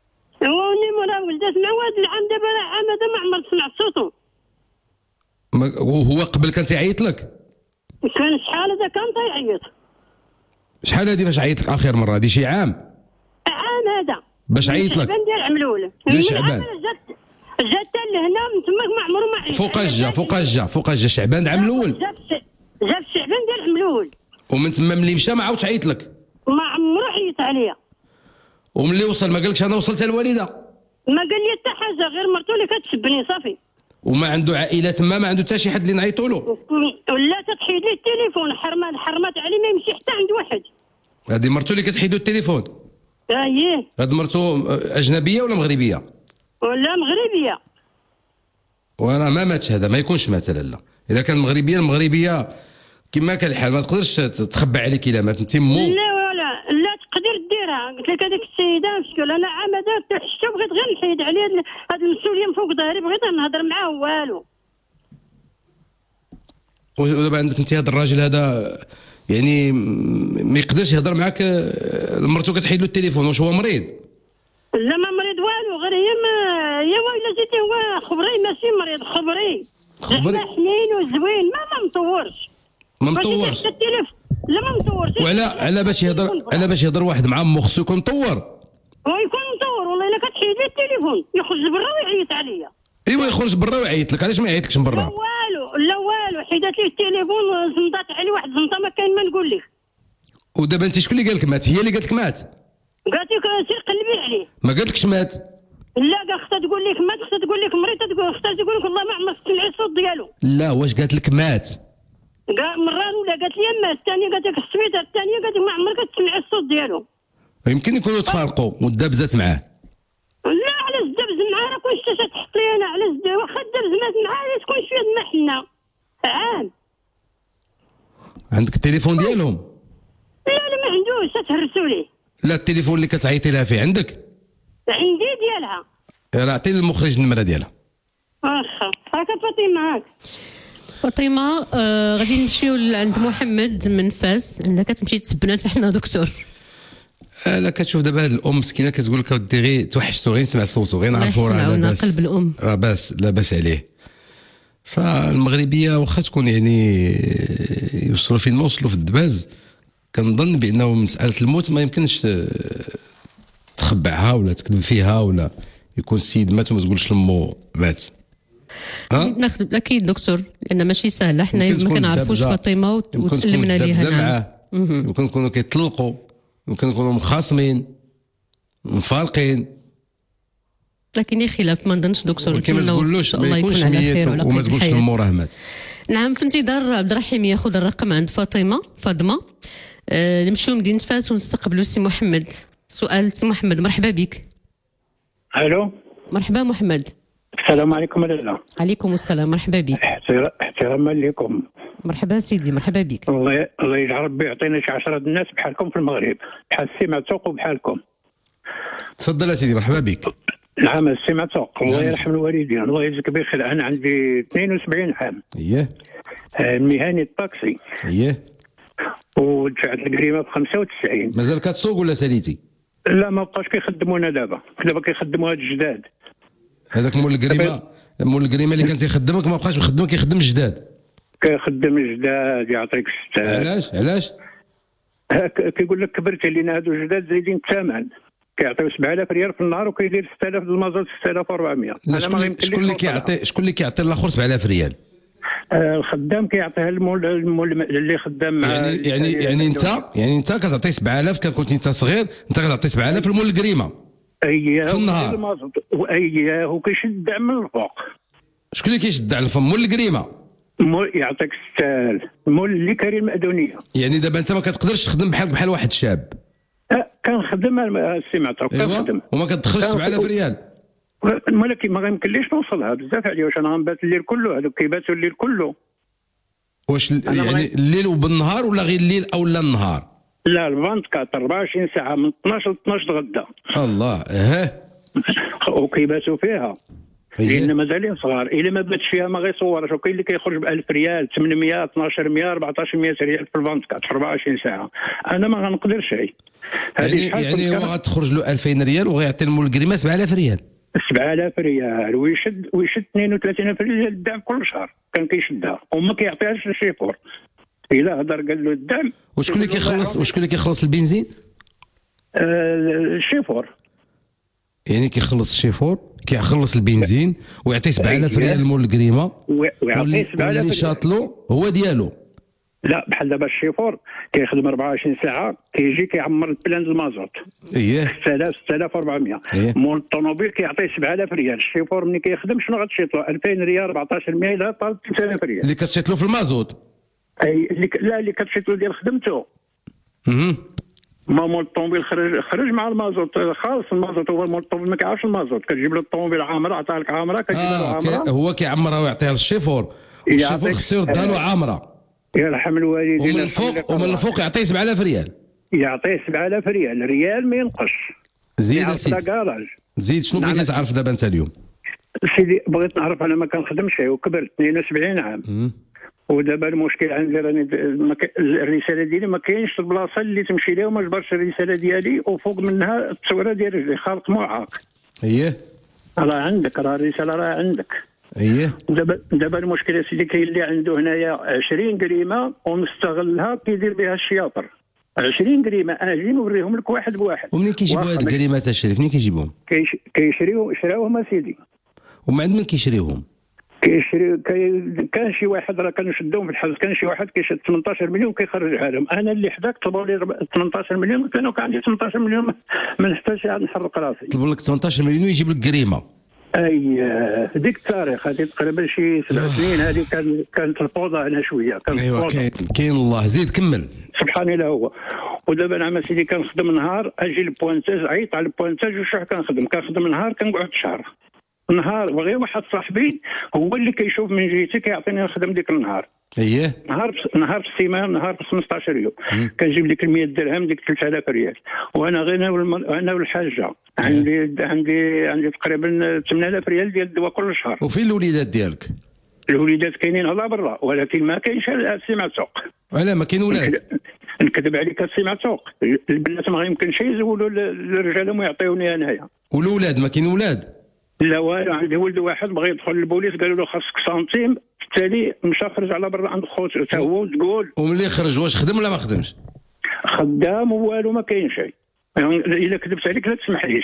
راه ولدات معاه هذا العام دابا، راه عام هذا ما عمرت سمعت صوته. وهو قبل كان تيعيط لك؟ كان شحال هذا كان تيعيط. شحال هذه فاش عيط لك اخر مره؟ هذه شي عام هذا باش عيط لك؟ شعبان ديال عملول. شعبان جات لهنا من تماك ما عمره ما عيط. فوق الجا شعبان عام الاول. جاب شعبان ديال عملول. ومن تما ملي مشى ما عاودش عيط لك؟ ما عمره عيط عليا. وملي وصل ما قالكش انا وصلت الوالده؟ ما قال لي حتى حاجه، غير مرتو اللي كتسبني صافي. وما عنده عائله تما؟ ما عنده حتى شي حد اللي نعيطوا له؟ ولا تتحيد لي التليفون، حرمات عليه ما يمشي حتى عند واحد. هذه مرتو اللي كتحيدو التليفون؟ اييه. هاد مرتو اجنبيه ولا مغربيه؟ ولا مغربيه. وانا ما ماتش هذا، ما يكونش مات لا. اذا كان المغربيه كما كان الحال ما تقدرش تخبى عليك الا مات انت مو. لا تقدر ديرها. قلت لك هذيك السيده مشكل، انا عمدا حشته بغيت غير نحيد عليه هاد المسؤوليه من فوق ظهري، بغيت نهضر معاه والو. ودابا عندك انت هذا الراجل هذا يعني ما يقدرش يهضر معاك، مرتو كتحيد له التليفون، واش هو مريض؟ لا ما مريض والو، غير هي الا سيدي هو خبري ماشي مريض، خبري حنين وزوين، ما مطورش. ما مطورش لا ما مطورش. على باش يهضر واحد مع مو خصو يكون مطور. هو يكون مطور والله. الا كتحيد لي التليفون يخرج برا ويعيط عليا. ايوا يخرج برا ويعيط لك، علاش ما يعيطلكش من برا؟ لا والو حيدات لي التليفون زنطات عليه واحد الزنطه ما كاين ما نقول لك. ودابا انت شكون اللي قال لك مات؟ هي اللي قالت لك مات؟ قالت لك سير قلبي عليه. ما قالتلكش مات؟ لا قال اختها تقول لك مات، اختها تقول لك مريض، اختها تقول لك والله ما عمرك تسمعي الصوت ديالو. لا واش قالت لك مات؟ قال مرة الاولى قالت لي مات، الثانيه قالت لك السويته، الثانيه قالت لك ما عمرك تسمعي الصوت ديالو. يمكن يكونوا تفارقوا ودابزات معاه. لا علاش دابز معاه؟ راه كلشي تحط لي انا علاش واخا دابز معاه تكون شويه د محنه عام. عندك التليفون ديالهم؟ لا ما عندوش، تهرسوا ليه. لا التليفون اللي كتعيطي لها فيه عندك؟ عندي ديالها. راه عطيني المخرج النمره ديالها. واخا هاكا فاطمه معاك. فاطمه غادي نمشيو عند محمد من فاس. عندك كتمشي تسبنات حنا دكتور. لا كتشوف دابا هاد الام مسكينه كتقول لك ودي غير توحشتو، غير نسمع صوتو، غير نعرفو راه لاباس قلب الام، راه لاباس عليه. فالمغربيه واخا تكون يعني يوصلوا فين ما وصلوا في الدباز، كنظن بانه مساله الموت ما يمكنش تخبعها ولا تكذب فيها، ولا يكون السيد مات وما تقولش لمو مات. ناخذ اكيد دكتور، لان ماشي سهله، حنا ما كنعرفوش فاطمه وتألمنا ليها. نعم يمكن يكونوا كيطلقوا، يمكن يكونوا مخاصمين مفارقين، لكن خلاف ما نظنش دكتور. كما تقولوش ما يكونش ميت وما تقولش لمو راه مات. نعم. في انتظار عبد الرحيم ياخذ الرقم عند فاطمه. نمشيو لمدينه فاس ونستقبلوا سي محمد. سؤال سي محمد، مرحبا بك. الو مرحبا محمد. السلام عليكم لاله. عليكم السلام، مرحبا بك. احتراما لكم. مرحبا سيدي، مرحبا بك. الله يجعل ربي يعطينا شي 10 الناس بحالكم في المغرب، بحال السي معتوق وبحالكم. تفضل يا سيدي، مرحبا بك. نعم السي معتوق، الله يرحم الوالدين، الله يجزيك بخير. انا عندي 72 عام. اييه. مهني الطاكسي. اييه. ودفعت الجريمه ب 95. مازال كتسوق ولا ساليتي؟ لا ما بقاش كيخدمونا دابا كيخدموا هاد الجداد. هذاك مول الجريمه اللي كان تيخدمك ما بقاش يخدمك، كيخدم الجداد. كيخدم الجداد يعطيك الستار. علاش؟ كيقول لك كبرت علينا هادو الجداد زايدين الثمن، كيعطيو 7000 ريال في النهار وكيدير 6000 المازوت 6400. شكون اللي كيعطي الاخر 7000 ريال؟ الخدام كيعطيها المول اللي خدام مع يعني انت كتعطي 7000 كنت انت صغير، انت كتعطي 7000 المول الجريمه في النهار. وكيشد الدعم من الفوق. شكون اللي كيشد الدعم في مول الجريمه؟ يعطيك الستال المول اللي كاري المأذونيه. يعني دابا انت ما كتقدرش تخدم بحال واحد الشاب. كنخدم السي معتوق، كنخدم وما كتدخلش 7000 ريال. ولكن ما يمكنليش نوصلها بزاف عليه، واش انا غنبات الليل كله، هذوك كيباتوا الليل كله. واش يعني الليل وبالنهار ولا غير الليل او لا النهار؟ لا 24 24 ساعه من 12 ل 12 الغدا. الله وكيباتوا فيها لان مازالين صغار. الا ما باتش فيها ما غيصورش. وكاين اللي كيخرج ب 1000 ريال 800 12100 1400 ريال في 24 في 24 ساعه. انا ما غنقدرش. يعني هو غتخرج له 2000 ريال وغيعطي المول الجريمه 7000 ريال. 7000 ريال ويشد 32000 ريال الدعم كل شهر. كان كيشدها وما كيعطيهاش للشيفور. الا هضر قال له الدعم. وشكون اللي كيخلص البنزين؟ الشيفور. يعني كيخلص الشيفور، كيخلص البنزين ويعطي 7000 ريال المول الجريمه، ويعطي 7000 اللي شاطلو هو ديالو. لا بحال دابا الشيفور كيخدم 24 ساعه، كيجي كيعمر البلان المازوت. 6400. مول الطوموبيل كيعطيه 7000 ريال. الشيفور ملي كيخدم شنو غتشيطلو؟ 2000 ريال 1400 الى 3000 ريال اللي كتشيطلو في المازوت. اللي كتشيطلو ديال خدمته. ما مول الطوموبيل خرج مع المازوت خالص. المازوت هو مول الطوموبيل ما كيعرفش المازوت. كتجيب له الطوموبيل عامره، عطاها لك عامره، كتجيب له عامره. هو كيعمرها ويعطيها للشيفور، والشيفور خصو يردها له عامره. يرحم الوالدين. ومن الفوق يعطيه 7000 ريال. يعطيه 7000 ريال ما ينقص. زيد سيدي. زيد شنو بغيتي تعرف دابا انت اليوم؟ سيدي بغيت نعرف، انا ما كنخدمش وكبرت 72 عام. ودابا المشكل عندي راني الرساله ديالي ما كاينش البلاصه اللي تمشي لها وما جبرش الرساله ديالي، وفوق منها التصويره ديال رجلي خالق معاق. راه عندك، راه الرساله راه عندك. اييه دابا المشكل يا سيدي كاين اللي عنده هنايا 20 كريمه ومستغلها كيدير بها الشياطر. 20 كريمه اجي نوريهم لك واحد بواحد. ومنين كيجيبوا هاد الكريمات الشريف؟ منين كيجيبوهم؟ شراوهم اسيدي. ومن عند من كيشريوهم؟ كان شي واحد راه كانوا شدوهم في الحبس، كان شي واحد كيشد 18 مليون كيخرجها لهم. انا اللي حداك طلبوا لي 18 مليون، كانوا كان عندي 18 مليون ما نحتاجش عاد نحرق راسي. طلبوا لك 18 مليون ويجيب لك كريمه. في ديك التاريخ هذه تقريبا شي 7 سنين هذه كانت الفوضى هنا شويه. ايوا كاين الله. زيد كمل. سبحان الله هو. ودابا انا سيدي كنخدم نهار اجي البوانتاج، عيط على البوانتاج وشحال كنخدم نهار كنقعد شهر. نهار وغير واحد صاحبي هو اللي كيشوف من جهتي كيعطيني نخدم ديك النهار. اييه نهار في السيمانه، نهار في 15 يوم كنجيب ديك 100 درهم، ديك 3000 ريال. وانا غير انا والحاجه عندي تقريبا 8000 ريال ديال الدواء كل شهر. وفين الوليدات ديالك؟ الوليدات كاينين على برا، ولكن ما كاينش السي معتوق. علاه ما كاين ولاد؟ نكذب عليك السي معتوق، البنات ما يمكنش يزولوا الرجال ويعطيوني انايا. والولاد ما كاين ولاد؟ لا والو. عندي ولد واحد بغى يدخل للبوليس قالوا له خاصك سنتيم، بالتالي مشى خرج على برا عند خوتو حتى هو. تقول وملي خرج واش خدم ولا ما خدمش؟ خدام والو، ما كاين شيء. يعني الا كذبت عليك لا تسمحليش.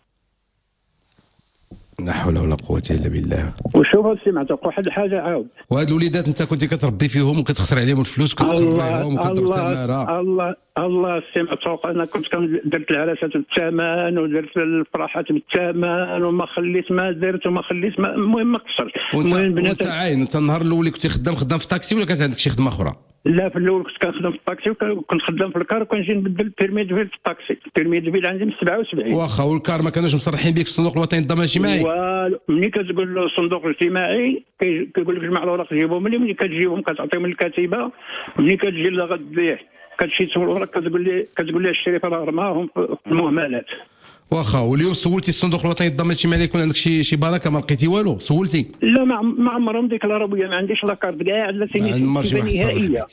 لا حول ولا قوة الا بالله. وشوف هادشي معتق واحد الحاجه عاود. وهاد الوليدات انت كنت كتربي فيهم وكتخسر عليهم الفلوس وكتقربيهم وكتدير تماره. الله السي معتق، انا كنت درت العراسات بالثمن ودرت الفرحات بالثمن وما خليت ما درت وما خليت ما، المهم ما قصرت. وانت عاين انت النهار الاول اللي كنتي خدام في الطاكسي ولا كانت عندك شي خدمه اخرى؟ لا في الاول كنت كنخدم في الطاكسي وكنت خدام في الكار وكنجي نبدل البيرمي دو فيل في الطاكسي. البيرمي دو فيل عندي من 77. واخا والكار ما كانوش مصرحين بك في الصندوق الوطني للضمان الاجتماعي؟ ملي كتقول له الصندوق الاجتماعي كيقول لك جمع الاوراق جيبهم، ملي كتجيبهم كتعطيهم الكاتبه، ملي كتجي لغد ليه كتمشي تسول الاوراق كتقول لي الشريف راه رماهم في المهملات. واخا واليوم سولتي الصندوق الوطني للضمان الاجتماعي يكون عندك شي بركه؟ ما لقيتي والو؟ سولتي؟ لا ما عمرهم ديك العربيه ما عنديش لا كارت كاع لا نهائيه.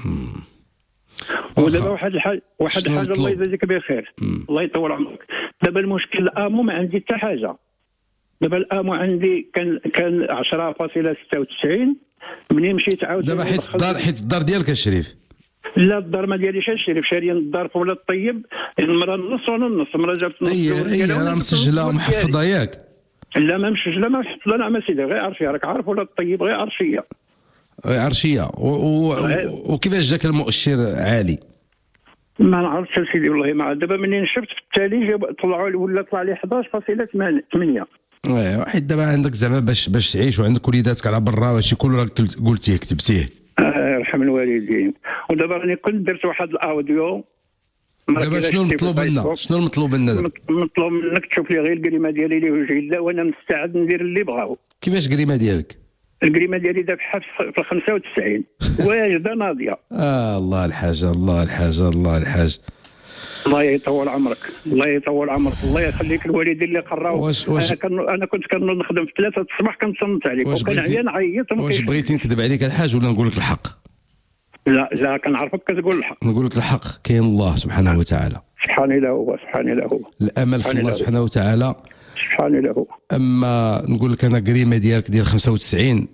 ودابا واحد الحاجه الله يجازيك بخير، الله يطول عمرك. دابا المشكل الامو ما عندي حتى حاجه. دابا الامو عندي كان 10.96. منين مشيت عاود دابا حيت الدار ديالك الشريف؟ لا الدار ما دياليش الشريف، شاريين الدار في ولاد الطيب، المراه النص وانا النص، المراه جابت النص. راه مسجله ومحفظه ياك؟ لا ما مسجله ما محفظه. نعم اسيدي غير عرشيه، راك عارف ولاد الطيب غير عرشيه. عرشيه وكيفاش جاك المؤشر عالي؟ ما نعرفش سيدي والله. ما دابا منين شفت في التالي طلعوا لي ولا طلع لي 11.8. واحد دابا عندك زعما باش تعيش وعندك وليداتك على برا وهادشي كله راك قلتيه كتبتيه. يرحم الوالدين. ودابا راني كنت درت واحد الاوديو. دابا شنو المطلوب منا؟ مطلوب منك تشوف لي غير الكريمه ديالي اللي وجهي، وانا مستعد ندير اللي بغاو. كيفاش الكريمه ديالك؟ الكريمه ديالي دابا في 95 واجده ناضيه. الله الحاجه الله الحاجه الله الحاجه. الله يطول عمرك، الله يطول عمرك، الله يخليك الوالدين اللي قراو. انا كنت كنخدم في 3 الصباح كنتصنت عليك وكان عيان نعيط. واش بغيتي نكذب عليك الحاج ولا نقول لك الحق؟ لا كنعرفك كتقول الحق. نقول لك الحق. كاين الله سبحانه وتعالى. سبحان الله هو. سبحان الله هو. الامل في الله سبحانه وتعالى. سبحان الله هو. اما نقول لك انا كريمه ديالك ديال 95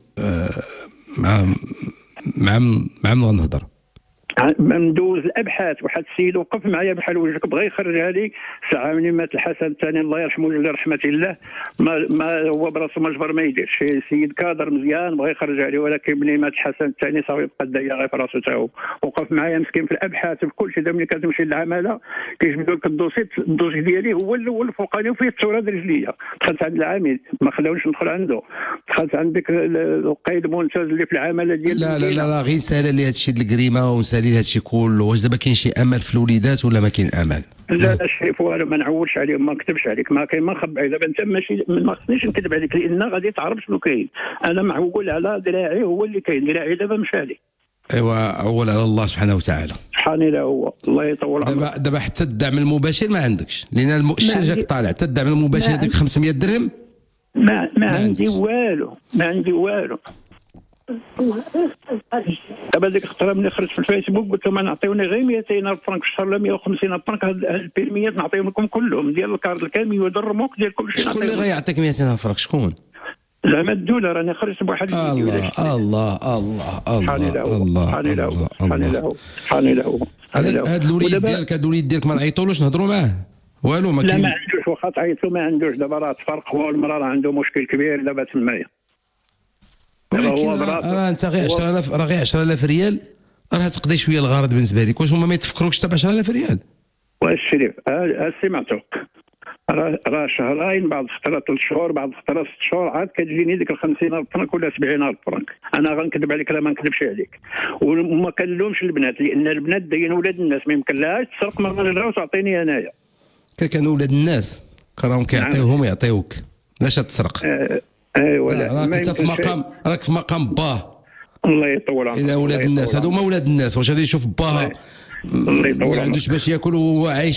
مع من غنهضر؟ ندوز الابحاث. واحد السيد وقف معايا بحال وجهك بغى يخرجها لي ساعه من مات الحسن الثاني الله يرحمه لرحمه الله. ما هو براسو ما جبر ما يديرش. سيد كادر مزيان بغى يخرجها لي، ولكن ملي مات الحسن الثاني صافي بقى داير غير في راسو تا هو. وقف معايا مسكين في الابحاث في كل شيء. ملي كتمشي للعماله كيجبدوا لك الدوسي ديالي هو الاول الفوقاني وفيه التوراد رجليه. دخلت عند العميد ما خلاونيش ندخل عنده. دخلت عندك القيد ممتاز اللي في العماله ديال لا غير ساهله لي هادشي ديال الكريمه وسالي هادشي كله. واش دابا كاين شي امل في الوليدات ولا ما كاين امل؟ لا الشريف والو ما نعولش عليهم، ما نكذبش عليك، ما كاين ما نخبي. دابا انت ماشي ما خصنيش نكذب عليك لان غادي تعرف شنو كاين. انا معول على دراعي هو اللي كاين، دراعي دابا مشى لي. ايوا عول على الله سبحانه وتعالى. سبحان الله هو. الله يطول عمرك. دابا حتى الدعم المباشر ما عندكش لان المؤشر جاك طالع. حتى الدعم المباشر ديك 500 درهم ما عندي والو. ما عندي والو. دابا ديك الخطره ملي خرجت في الفيسبوك قلت لهم نعطيوني غير 200 فرانك في الشهر ولا 150 فرانك، هاد البيرميات نعطيهم لكم كلهم ديال الكارد الكامل وديال الرموك ديال كل شيء. شكون اللي غيعطيك 200 فرانك؟ شكون؟ زعما الدوله، راني خرجت بواحد الله الله الله الله هذا الوليد ديالك، هذا الوليد ديالك ما نعيطولوش نهضروا معاه والو؟ ما لا ما عندوش، واخا تعيط له ما عندوش. دابا راه تفرق هو والمراه، راه عنده مشكل كبير دابا تمايا. ولكن راه انت غير 10000 راه غير 10000 ريال راه تقضي شويه الغرض بالنسبه لك. واش هما ما يتفكروكش حتى ب 10000 ريال؟ واش شريف سمعتوك، راه شهرين، بعد فتره 3 شهور، بعد فتره 6 شهور عاد كتجيني ديك ال 50000 فرانك ولا 70000 فرانك. انا غنكذب عليك لا ما نكذبش عليك، وما كنلومش البنات لان البنات داين ولاد الناس، ما يمكنلهاش تسرق من الراجل وتعطيني انايا. كانوا ولاد الناس راهم كيعطيوهم يعطيوك، علاش تسرق؟ ايوا راك انت في مقام، راك في مقام باه. الله يطول عمرك. الى ولاد الناس هذو هما ولاد الناس، واش غادي يشوف باه ما عندوش باش ياكل وهو عايش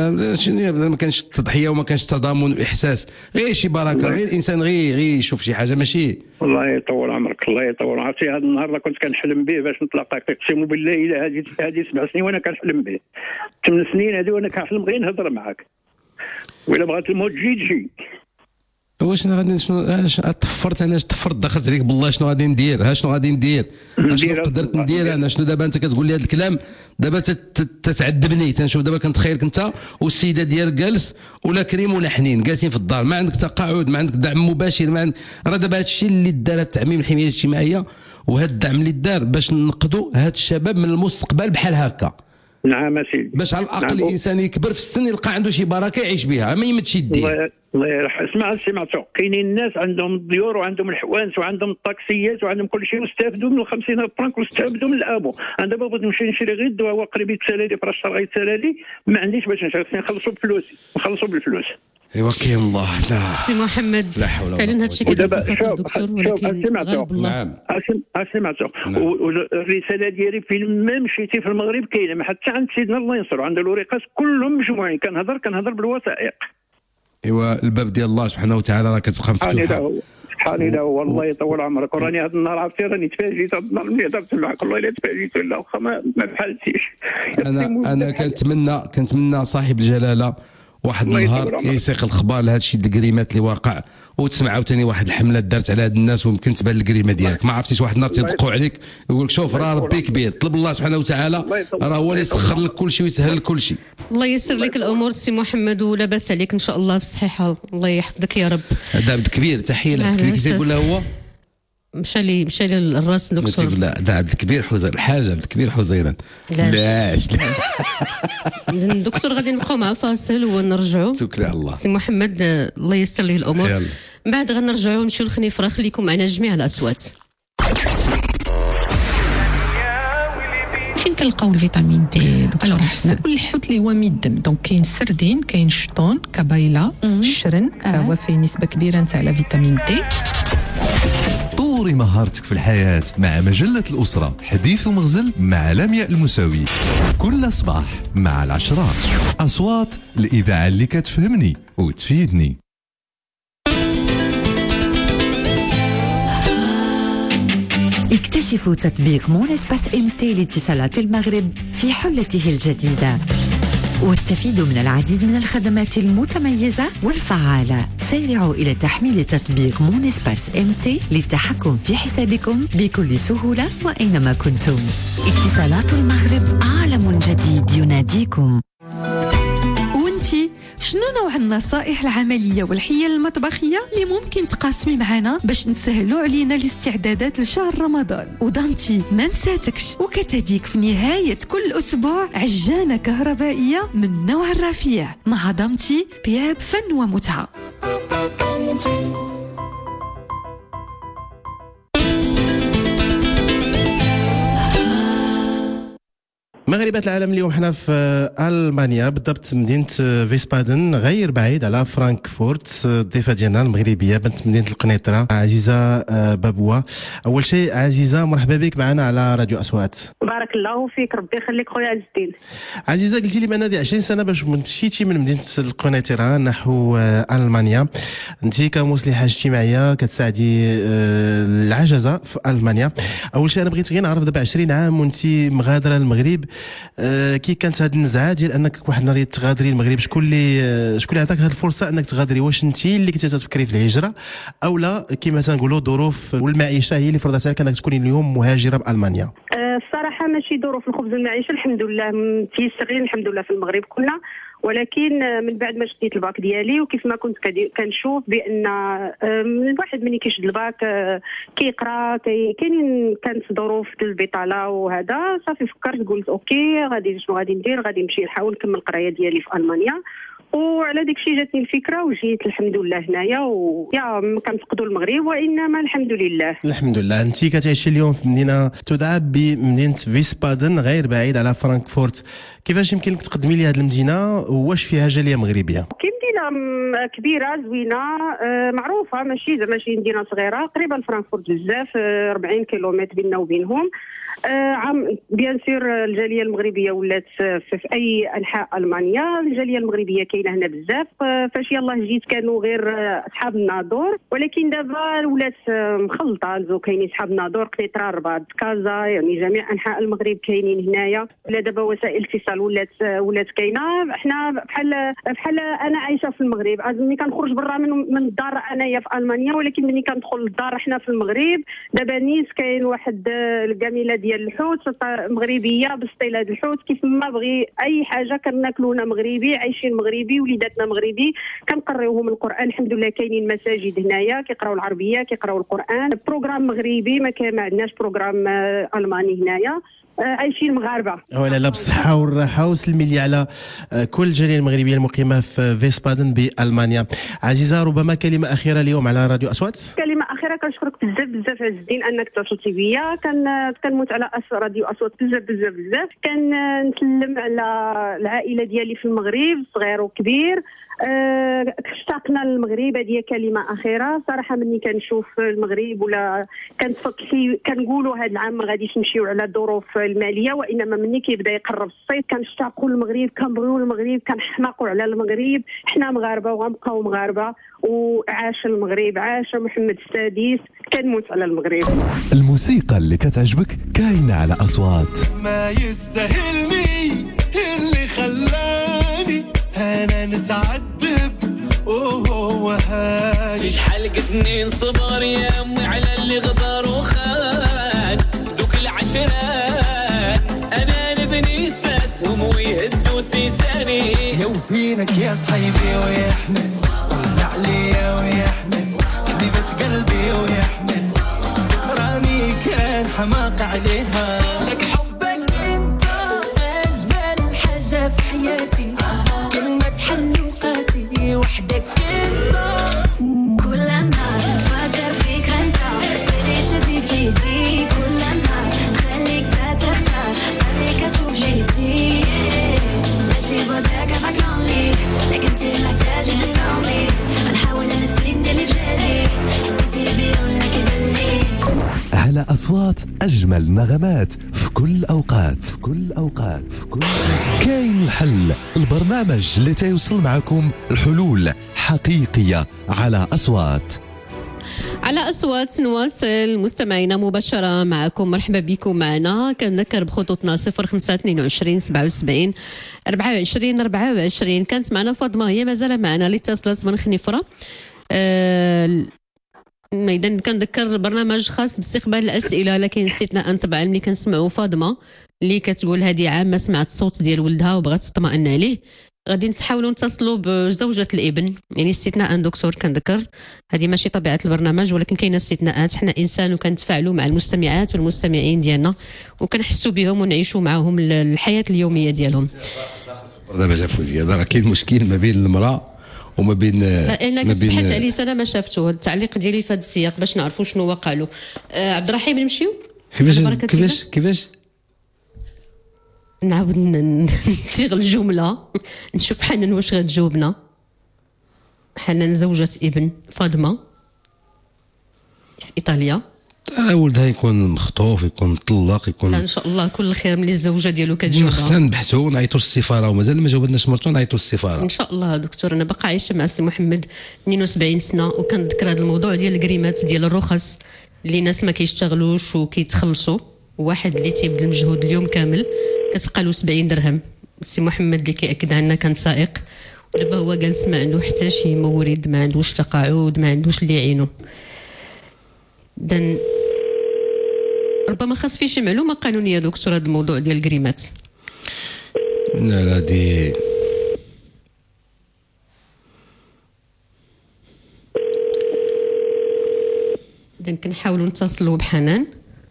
ما كانش التضحيه وما كانش التضامن والاحساس، غير شي بركه، غير الانسان غير يشوف شي حاجه ماشي. الله يطول عمرك، الله يطول. عرفتي هذا النهار كنت كنحلم به باش نتلاقاك، اقسم بالله الا هذه 7 سنين وانا كنحلم به، 8 سنين هذه وانا كنحلم غير نهضر معاك، وإلا بغات الموت تجي. واش انا غادي طفرت، انا طفرت دخلت عليك بالله شنو غادي ندير؟ شنو غادي ندير؟ شنو قدرت ندير انا؟ شنو دابا انت كتقول لي هذا الكلام دابا تتعذبني. تنشوف دابا كنتخيلك انت والسيده ديالك جالس ولا كريم ولا حنين جالسين في الدار، ما عندك تقاعد، ما عندك دعم مباشر، ما عندك. راه دابا هذا الشيء اللي دار التعميم الحمايه الاجتماعيه وهذا الدعم اللي دار باش ننقذوا هاد الشباب من المستقبل بحال هكا. نعم سيدي، باش على الاقل الانسان يكبر في السن يلقى عنده شي بركه يعيش بها، ما يمدش يديه. الله يرحم. سمعتوا كاينين الناس عندهم الديور وعندهم الحوانت وعندهم الطاكسيات وعندهم كل شيء واستافدوا من ال 50000 فرانك واستافدوا من الابو. انا دابا بغيت نمشي نشري غير الدواء، هو قريب يتسالى لي في الشهر غيتسالى لي، ما عنديش باش نشري، خصني نخلصوا بفلوسي، نخلصوا بالفلوس. ايوا كاين الله. لا سي محمد فعلا هذا الشيء كيدير في الدكتور، ولكن نعم سمعتوا. والرساله ديالي فين ما مشيتي في المغرب كاينه، ما حتى عند سيدنا الله ينصرو، عند الورقات كلهم مجموعين، كنهضر بالوثائق. ايوا الباب ديال الله سبحانه وتعالى راه كتبقى مفتوحه. سبحان الله والله يطول عمرك. وراني هذا النهار عرفتي راني تفاجئت، هذا النهار ملي هضرت معك والله الا تفاجئت، ولا واخا ما بحالتيش. انا كنتمنى صاحب الجلاله واحد النهار يسيق الخبار لهذا الشيء الكريمات اللي واقع، وتسمع عاوتاني واحد الحمله دارت على هاد الناس ويمكن تبان الكريمه ديالك. ما عرفتيش واحد النهار تيدقوا عليك يقول لك شوف راه ربي كبير، طلب الله سبحانه وتعالى راه هو اللي يسخر لك كل شيء ويسهل لك كل شيء. الله ييسر لك الامور سي محمد ولا باس عليك ان شاء الله بالصحه، الله يحفظك يا رب. هذا عبد الكبير، تحيه لعبد الكبير. كيف يقول هو مشى لي الراس دكتور. لا ده عبد الكبير حزير، الحاج عبد الكبير حزيرا. لاش الدكتور غادي نبقاو مع فاصل ونرجعوا. توكل على الله. سي محمد الله ييسر ليه الامور. من بعد غنرجعوا نمشيو للخنيفره. خليكم معنا جميع الاصوات. فين كنلقاو الفيتامين دي؟ الوغ حنا كل الحوت اللي هو من الدم، دونك كاين السردين، كاين الشطون، كبايله، الشرن حتى هو فيه نسبه كبيره نتاع الفيتامين دي. طوري مهارتك في الحياة مع مجلة الأسرة، حديث ومغزل مع لمياء المساوي، كل صباح مع 10 أصوات الإذاعة اللي كتفهمني وتفيدني. اكتشفوا تطبيق مون اسباس امتي لاتصالات المغرب في حلته الجديدة، واستفيدوا من العديد من الخدمات المتميزة والفعالة. سارعوا إلى تحميل تطبيق مون اسباس امتي للتحكم في حسابكم بكل سهولة وأينما كنتم. اتصالات المغرب، عالم جديد يناديكم. وانتي شنو نوع النصائح العملية والحيل المطبخية اللي ممكن تقاسمي معنا باش نسهلوا علينا الاستعدادات لشهر رمضان؟ ودانتي ما نساتكش وكتهديك في نهاية كل أسبوع عجانة كهربائية من نوع الرفيع مع دانتي، طياب فن ومتعة. مغربات العالم اليوم حنا في ألمانيا بالضبط مدينة فيسبادن غير بعيد على فرانكفورت. الضيفة ديالنا المغربية بنت مدينة القنيطرة عزيزة بابوة. أول شيء عزيزة مرحبا بك معنا على راديو أصوات. بارك الله فيك ربي يخليك خويا عز الدين. عزيزة قلتي لي بأن 20 سنة باش مشيتي من مدينة القنيطرة نحو ألمانيا. أنت كمصلحة اجتماعية كتساعدي العجزة في ألمانيا. أول شيء أنا بغيت غير نعرف دابا 20 عام وأنت مغادرة المغرب، كي كانت هذه النزعه ديال انك واحد النهار تغادري المغرب؟ شكون اللي عطاك هذه الفرصه انك تغادري؟ واش انت اللي كنتي تفكري في الهجره او لا كما تنقولوا الظروف والمعيشه هي اللي فرضت عليك انك تكوني اليوم مهاجره بالمانيا؟ الصراحه ماشي ظروف الخبز والمعيشه، الحمد لله متيسرين الحمد لله في المغرب كلنا، ولكن من بعد ما شديت الباك ديالي وكيف ما كنت كنشوف بان الواحد ملي كيشد الباك كيقرا كاينين كانت ظروف البطاله وهذا صافي فكرت قلت اوكي غادي شنو غادي ندير، غادي نمشي نحاول نكمل القرايه ديالي في المانيا. وعلى ديك الشيء جاتني الفكره وجيت الحمد لله هنايا ويا ما كنفقدوا المغرب وانما الحمد لله. الحمد لله. انت كتعيشي اليوم في مدينه تدعى بمدينه فيسبادن غير بعيد على فرانكفورت. كيفاش يمكن لك تقدمي لي هذه المدينه واش فيها جاليه مغربيه؟ مدينه كبيره زوينه معروفه، ماشي زعما شي مدينه صغيره، قريبه لفرانكفورت بزاف، 40 كيلومتر بيننا وبينهم. بيان سور الجاليه المغربيه ولات في اي انحاء المانيا، الجاليه المغربيه كاينه هنا بزاف. فاش يلاه جيت كانوا غير اصحاب الناظور، ولكن دابا ولات مخلطه، كاينين اصحاب الناظور قنيطره الرباط كازا، يعني جميع انحاء المغرب كاينين هنايا. ولا دابا وسائل الاتصال ولات كاينه. احنا بحال انا عايشه في المغرب، ملي كنخرج برا من الدار انايا في المانيا، ولكن ملي كندخل للدار احنا في المغرب. دابا نيس كاين واحد الجميله ديال الحوت مغربيه بستيلاد الحوت، كيف ما بغي اي حاجه كناكلو هنا مغربي، عايشين مغربي، وليداتنا مغربي، كنقريوهم القران الحمد لله. كاينين مساجد هنايا كيقراو العربيه كيقراو القران، بروغرام مغربي، ما عندناش بروغرام الماني هنايا. عايشين مغاربه. ولا لا بالصحه والراحه. وسلمي لي على كل الجاليه المغربيه المقيمه في فيسبادن بالمانيا. عزيزه ربما كلمه اخيره اليوم على راديو اصوات. كلمه اخيره، كنشكرك بزاف عز الدين انك اتصلتي بيا. كنموت على راديو اصوات بزاف. كنسلم على العائله ديالي في المغرب صغير وكبير. اشتقنا للمغرب، هذه كلمه اخيره. صراحه مني كنشوف المغرب ولا كنقولوا هذا العام ما غاديش نمشيو على الظروف الماليه، وانما مني كيبدا يقرب الصيف كنشتاقوا للمغرب، كنبغيو المغرب، كنحماقوا على المغرب. حنا مغاربه وغنبقاو مغاربه، وعاش المغرب، عاش محمد السادس، كنموت على المغرب. الموسيقى اللي كتعجبك كاينه على اصوات. ما يستاهلني اللي خلاني انا نتعذب وهو هاي. شحال قدني نصبر يا امي على اللي غدر وخان في دوك العشرات. انا نبني ساسهم ويهدوا سيساني. يوفينك يا صحيبي ويحمل وعلى عليا ويحمل حبيبة قلبي ويحمل راني كان حماق عليها. لك حبك انت اجمل حاجه في حياتي، كلمه حلوقاتي وحدك انت. كل نهار نفكر فيك انت، بغيت شدي في يدي كل نهار، خليك تختار عليك تشوف جهتي. ماشي بوداك فاكروني، لكن انت محتاجة تسمعوني. نحاول نسيت اللي بجالي، حسيتي بيه ولا كيبلي. على أصوات أجمل نغمات في كل أوقات. كاين الحل، البرنامج اللي تيوصل معكم الحلول حقيقية على أصوات. على أصوات نواصل مستمعينا مباشرة معكم. مرحبا بكم معنا. كنذكر بخطوطنا 0522 77 24 24. كانت معنا فاطمة، هي مازال معنا اللي اتصلت من خنيفرة. إذا كنذكر البرنامج خاص باستقبال الأسئلة، لكن نسيتنا طبعا ملي كنسمعوا فاطمة اللي كتقول هذه عام ما سمعت الصوت ديال ولدها وبغات تطمئن عليه. غادي نحاولوا نتصلوا بزوجة الابن، يعني استثناء دكتور. كنذكر هذه ماشي طبيعة البرنامج، ولكن كاينه استثناءات. حنا انسان وكنتفاعلوا مع المستمعات والمستمعين ديالنا وكنحسوا بهم ونعيشوا معهم الحياة اليومية ديالهم. برنامج فوزيه راه كاين مشكل ما بين المراه وما بين انا كنت بحثت عليه انا ما شافته. هذا التعليق ديالي في هذا السياق باش نعرفوا شنو وقع له. عبد الرحيم نمشيو كيفاش نعاود نصيغ الجملة نشوف حنان واش غتجاوبنا. حنان زوجة ابن فاطمة في إيطاليا. ولدها يكون مخطوف، يكون مطلق، يكون لا ان شاء الله كل خير ملي الزوجه ديالو كتجاوب. خصنا نبحثوا نعيطوا للسفاره ومازال ما جاوبناش مرتو، نعيطوا للسفاره ان شاء الله. دكتور انا باقا عايشه مع السي محمد 72 سنه، وكنذكر هذا الموضوع ديال الكريمات ديال الرخص اللي ناس ما كيشتغلوش وكيتخلصوا، واحد اللي تيبذل مجهود اليوم كامل كتبقى له 70 درهم. السي محمد اللي كيأكدها لنا كان سائق، ودابا هو جالس ما عنده حتى شي مورد، ما عندوش تقاعد، ما عندوش اللي يعينه. دن ربما خاص فيه شي معلومه قانونيه دكتور هذا الموضوع ديال الكريمات. لا دي اذا كنحاولوا نتصلوا بحنان.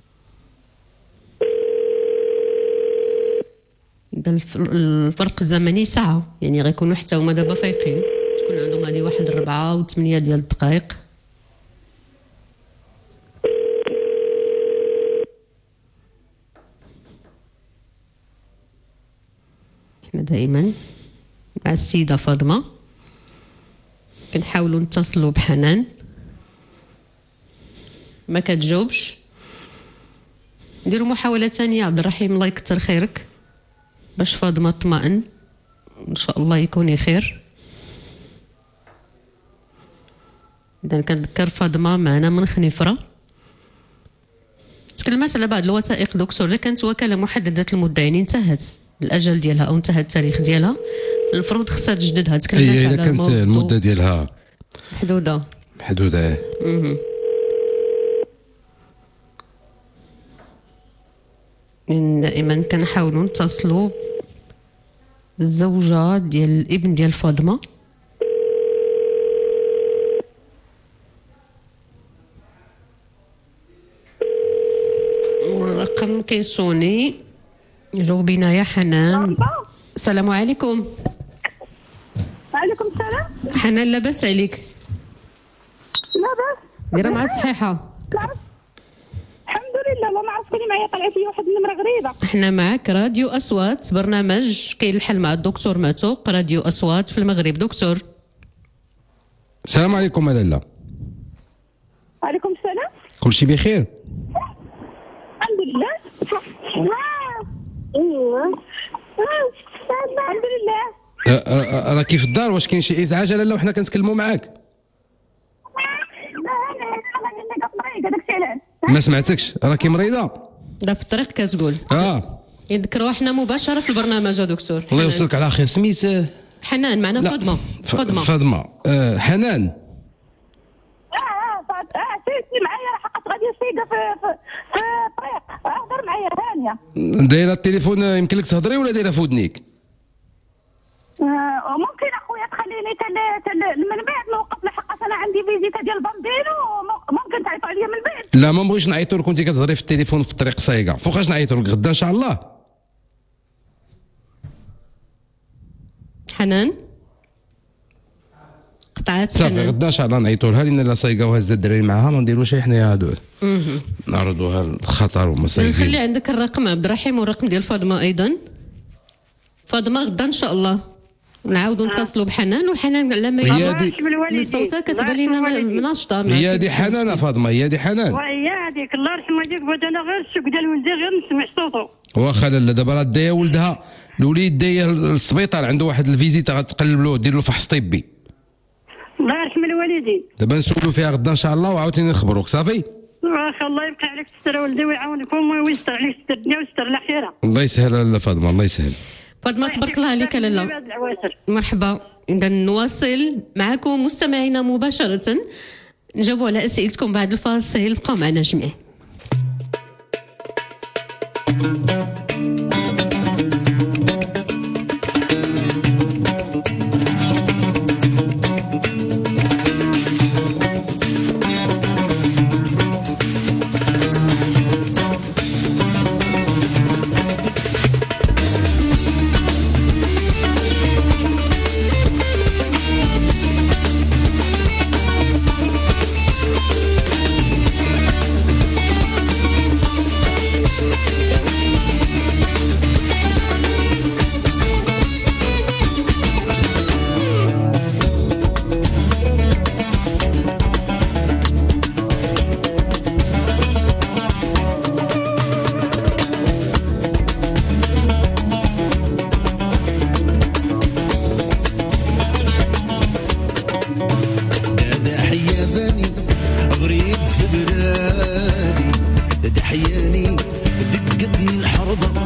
الفرق الزمني ساعه، يعني غيكونوا حتى هما دابا فايقين، تكون عندهم هذه واحد 4 و8 ديال الدقائق. احنا دائما مع السيدة فاطمة كنحاولوا نتصلوا بحنان، ما كتجاوبش. نديروا محاولة ثانية عبد الرحيم، الله يكثر خيرك باش فاطمة تطمئن ان شاء الله يكون خير. اذا كنذكر فاطمة معنا من خنيفرة، تكلمات على بعض الوثائق دكتور اللي كانت وكالة محددة المدة، يعني انتهت الأجل ديالها أو انتهى التاريخ ديالها، المفروض خصها تجددها. تكلمات على كانت المدة ديالها محدودة. دائما كنحاولوا نتصلوا بالزوجة ديال الابن ديال فاطمة. والرقم كيصوني. جاوبينا يا حنان. السلام عليكم. وعليكم السلام. حنان لاباس عليك؟ لاباس. دايره مع الصحيحه؟ الحمد لله. والله ما عرفت لي معايا طلعت لي واحد النمره غريبه. احنا معك راديو اصوات، برنامج كاين الحل مع الدكتور معتوق، راديو اصوات في المغرب. دكتور السلام عليكم. لاله وعليكم السلام. كلشي بخير؟ الحمد لله. الحمد لله. راكي في الدار؟ واش كاين شي ازعاج لاله وحنا كنتكلموا معاك؟ ما سمعتكش. راكي مريضه؟ لا في الطريق كتقول. يذكروا احنا مباشره في البرنامج يا دكتور. الله يوصلك على خير. سميت حنان معنا. فاطمه. فاطمه. حنان. سيرتي معايا حقت غادي السيده في الطريق. اهضر معايا هانيه. دايره التليفون يمكن لك تهضري ولا دايره في ودنيك؟ ممكن اخويا تخليني من بعد نوقف لحقاش انا عندي فيزيتا ديال البامبينو، ممكن تعيطوا عليا من بعد. لا ما بغيتش نعيطوا لك وانت كتهضري في التليفون في الطريق صايقه. فوقاش نعيطوا لك؟ غدا ان شاء الله. حنان قطعت. صافي غدا ان شاء الله نعيطوا لها، لان لا صايقه وهزه الدراري معاها ما نديروش حنايا هادو، نعرضوها الخطر والمصايب. خلي عندك الرقم عبد الرحيم والرقم ديال فاطمه ايضا. فاطمه غدا ان شاء الله نعاودوا نتصلوا بحنان. وحنان على ما من صوتها كتبان لنا مناشطه. هي هذه حنان فاطمه، هي هذه حنان. وهي هذيك الله يرحمها ديك بغيت انا غير السوق ديال ولدي غير نسمع صوته. واخا لاله دابا راه دايا ولدها الوليد دايا للسبيطار، عنده واحد الفيزيتا غتقلب له دير له فحص طبي. الله يرحم الوالدين. دابا نسولوا فيها غدا ان شاء الله وعاوتاني نخبروك. صافي واخا الله يبقى عليك تستر ولدي ويعاونكم ويستر عليك ستر الدنيا ويستر الاخره. الله يسهل لاله فاطمه، الله يسهل. فاطمه تبارك الله عليك لاله. مرحبا. اذا نواصل معكم مستمعينا مباشره، نجاوبوا على اسئلتكم بعد الفاصل. بقوا معنا جميعا. بلادي دحياني دقتني الحربة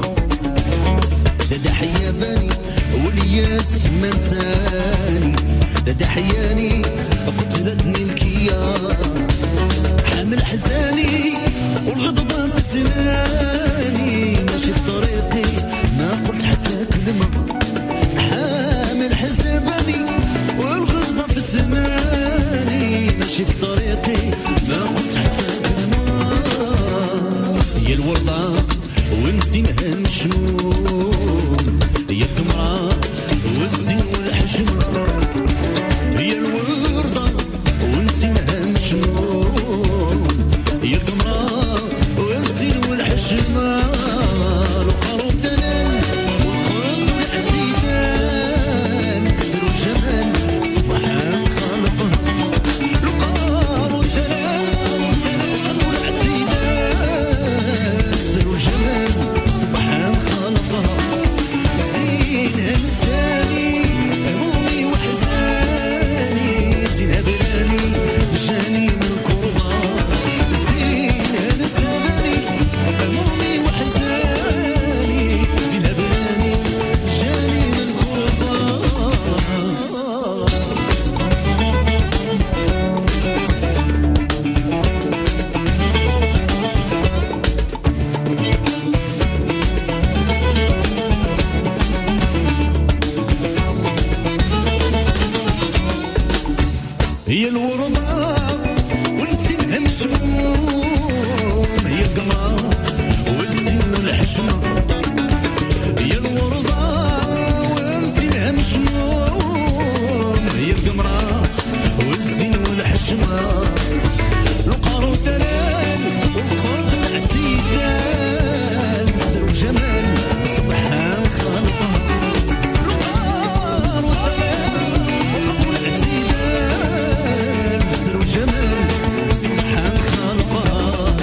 دحيا باني والياس مرساني دحياني قتلتني الكيان حامل حزاني والغضبان في سناني ماشي في طريقي ما قلت حتى كلمة حامل حزاني والغضبان في سناني ماشي في طريقي ما قلت حتى كلمة يا الوردة ونسينها مشموم يا القمرة والزين والحشمة يا الوردة ونسينها مشموم يا القمرة والزين والحشمة القرو الدلال والقرب والعزيزان كسر الجمال سبحان خالقها القرو الدلال والقرب والعزيزان كسر الجمال سبحان خالقها زينها نساني همومي وحزاني زينها بلاني جاني من الكربة زينها نساني همومي وحزاني زينها بلاني جاني من الكربة هي الوردة ونسينها مشموم هي القمر والزين والحشمة هي الوردة ونسينها مشموم هي القمرة والزين والحشمة القرو الدلال والقرد والعتيدال سر وجمال سبحان خالقها القرو الدلال والقرد والعتيدال سر وجمال سبحان خالقها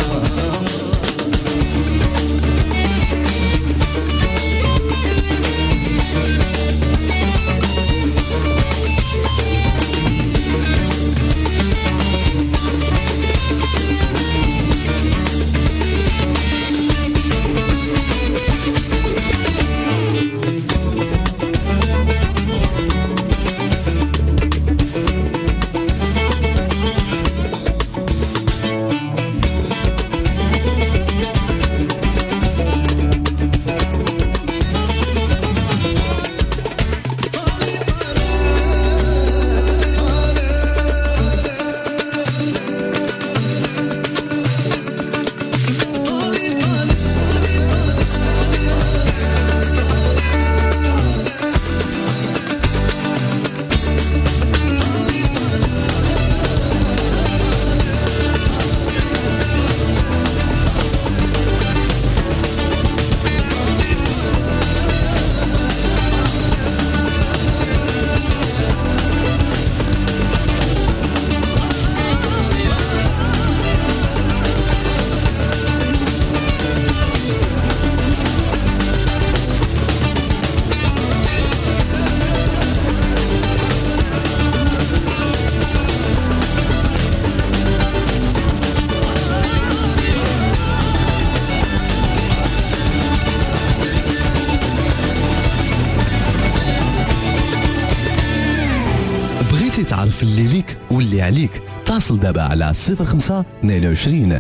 بغيتي تعرف اللي ليك واللي عليك اتصل دابا على 05 22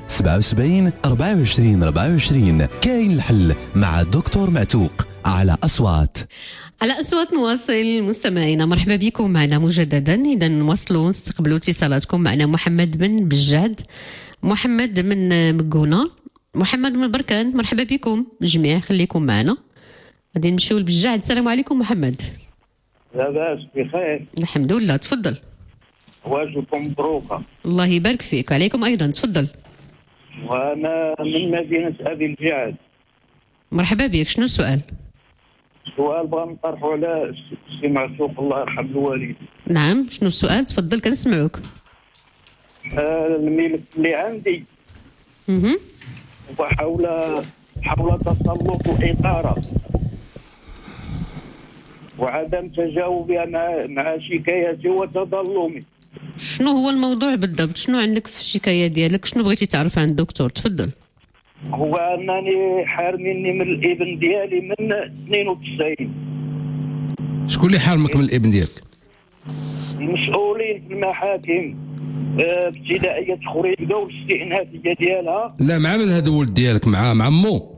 77 24 24. كاين الحل مع دكتور معتوق على أصوات. على أصوات نواصل مستمعينا، مرحبا بكم معنا مجددا. إذا نواصلوا نستقبلوا اتصالاتكم. معنا محمد بن بجاد، محمد من مكونة، محمد من بركان. مرحبا بكم الجميع، خليكم معنا. غادي نمشيو لبجاد. السلام عليكم محمد. لاباس بخير الحمد لله، تفضل. واجبكم مبروكة. الله يبارك فيك، عليكم أيضا، تفضل. وأنا من مدينة أبي الجعد. مرحبا بك، شنو السؤال؟ سؤال بغا نطرحه على السي معتوق الله يرحم الوالد. نعم، شنو السؤال؟ تفضل كنسمعوك. الملف اللي عندي هو حول تسلط وإقارة وعدم تجاوبها مع شكايتي وتظلمي. شنو هو الموضوع بالضبط؟ شنو عندك في الشكايه ديالك؟ شنو بغيتي تعرف عن الدكتور؟ تفضل. هو انني حارميني من الابن ديالي من 92. شكون اللي حارمك من الابن ديالك؟ المسؤولين في المحاكم ابتدائيه خريبكه والاستئنافيه ديالها. لا مع من هذا الولد ديالك؟ مع عمو؟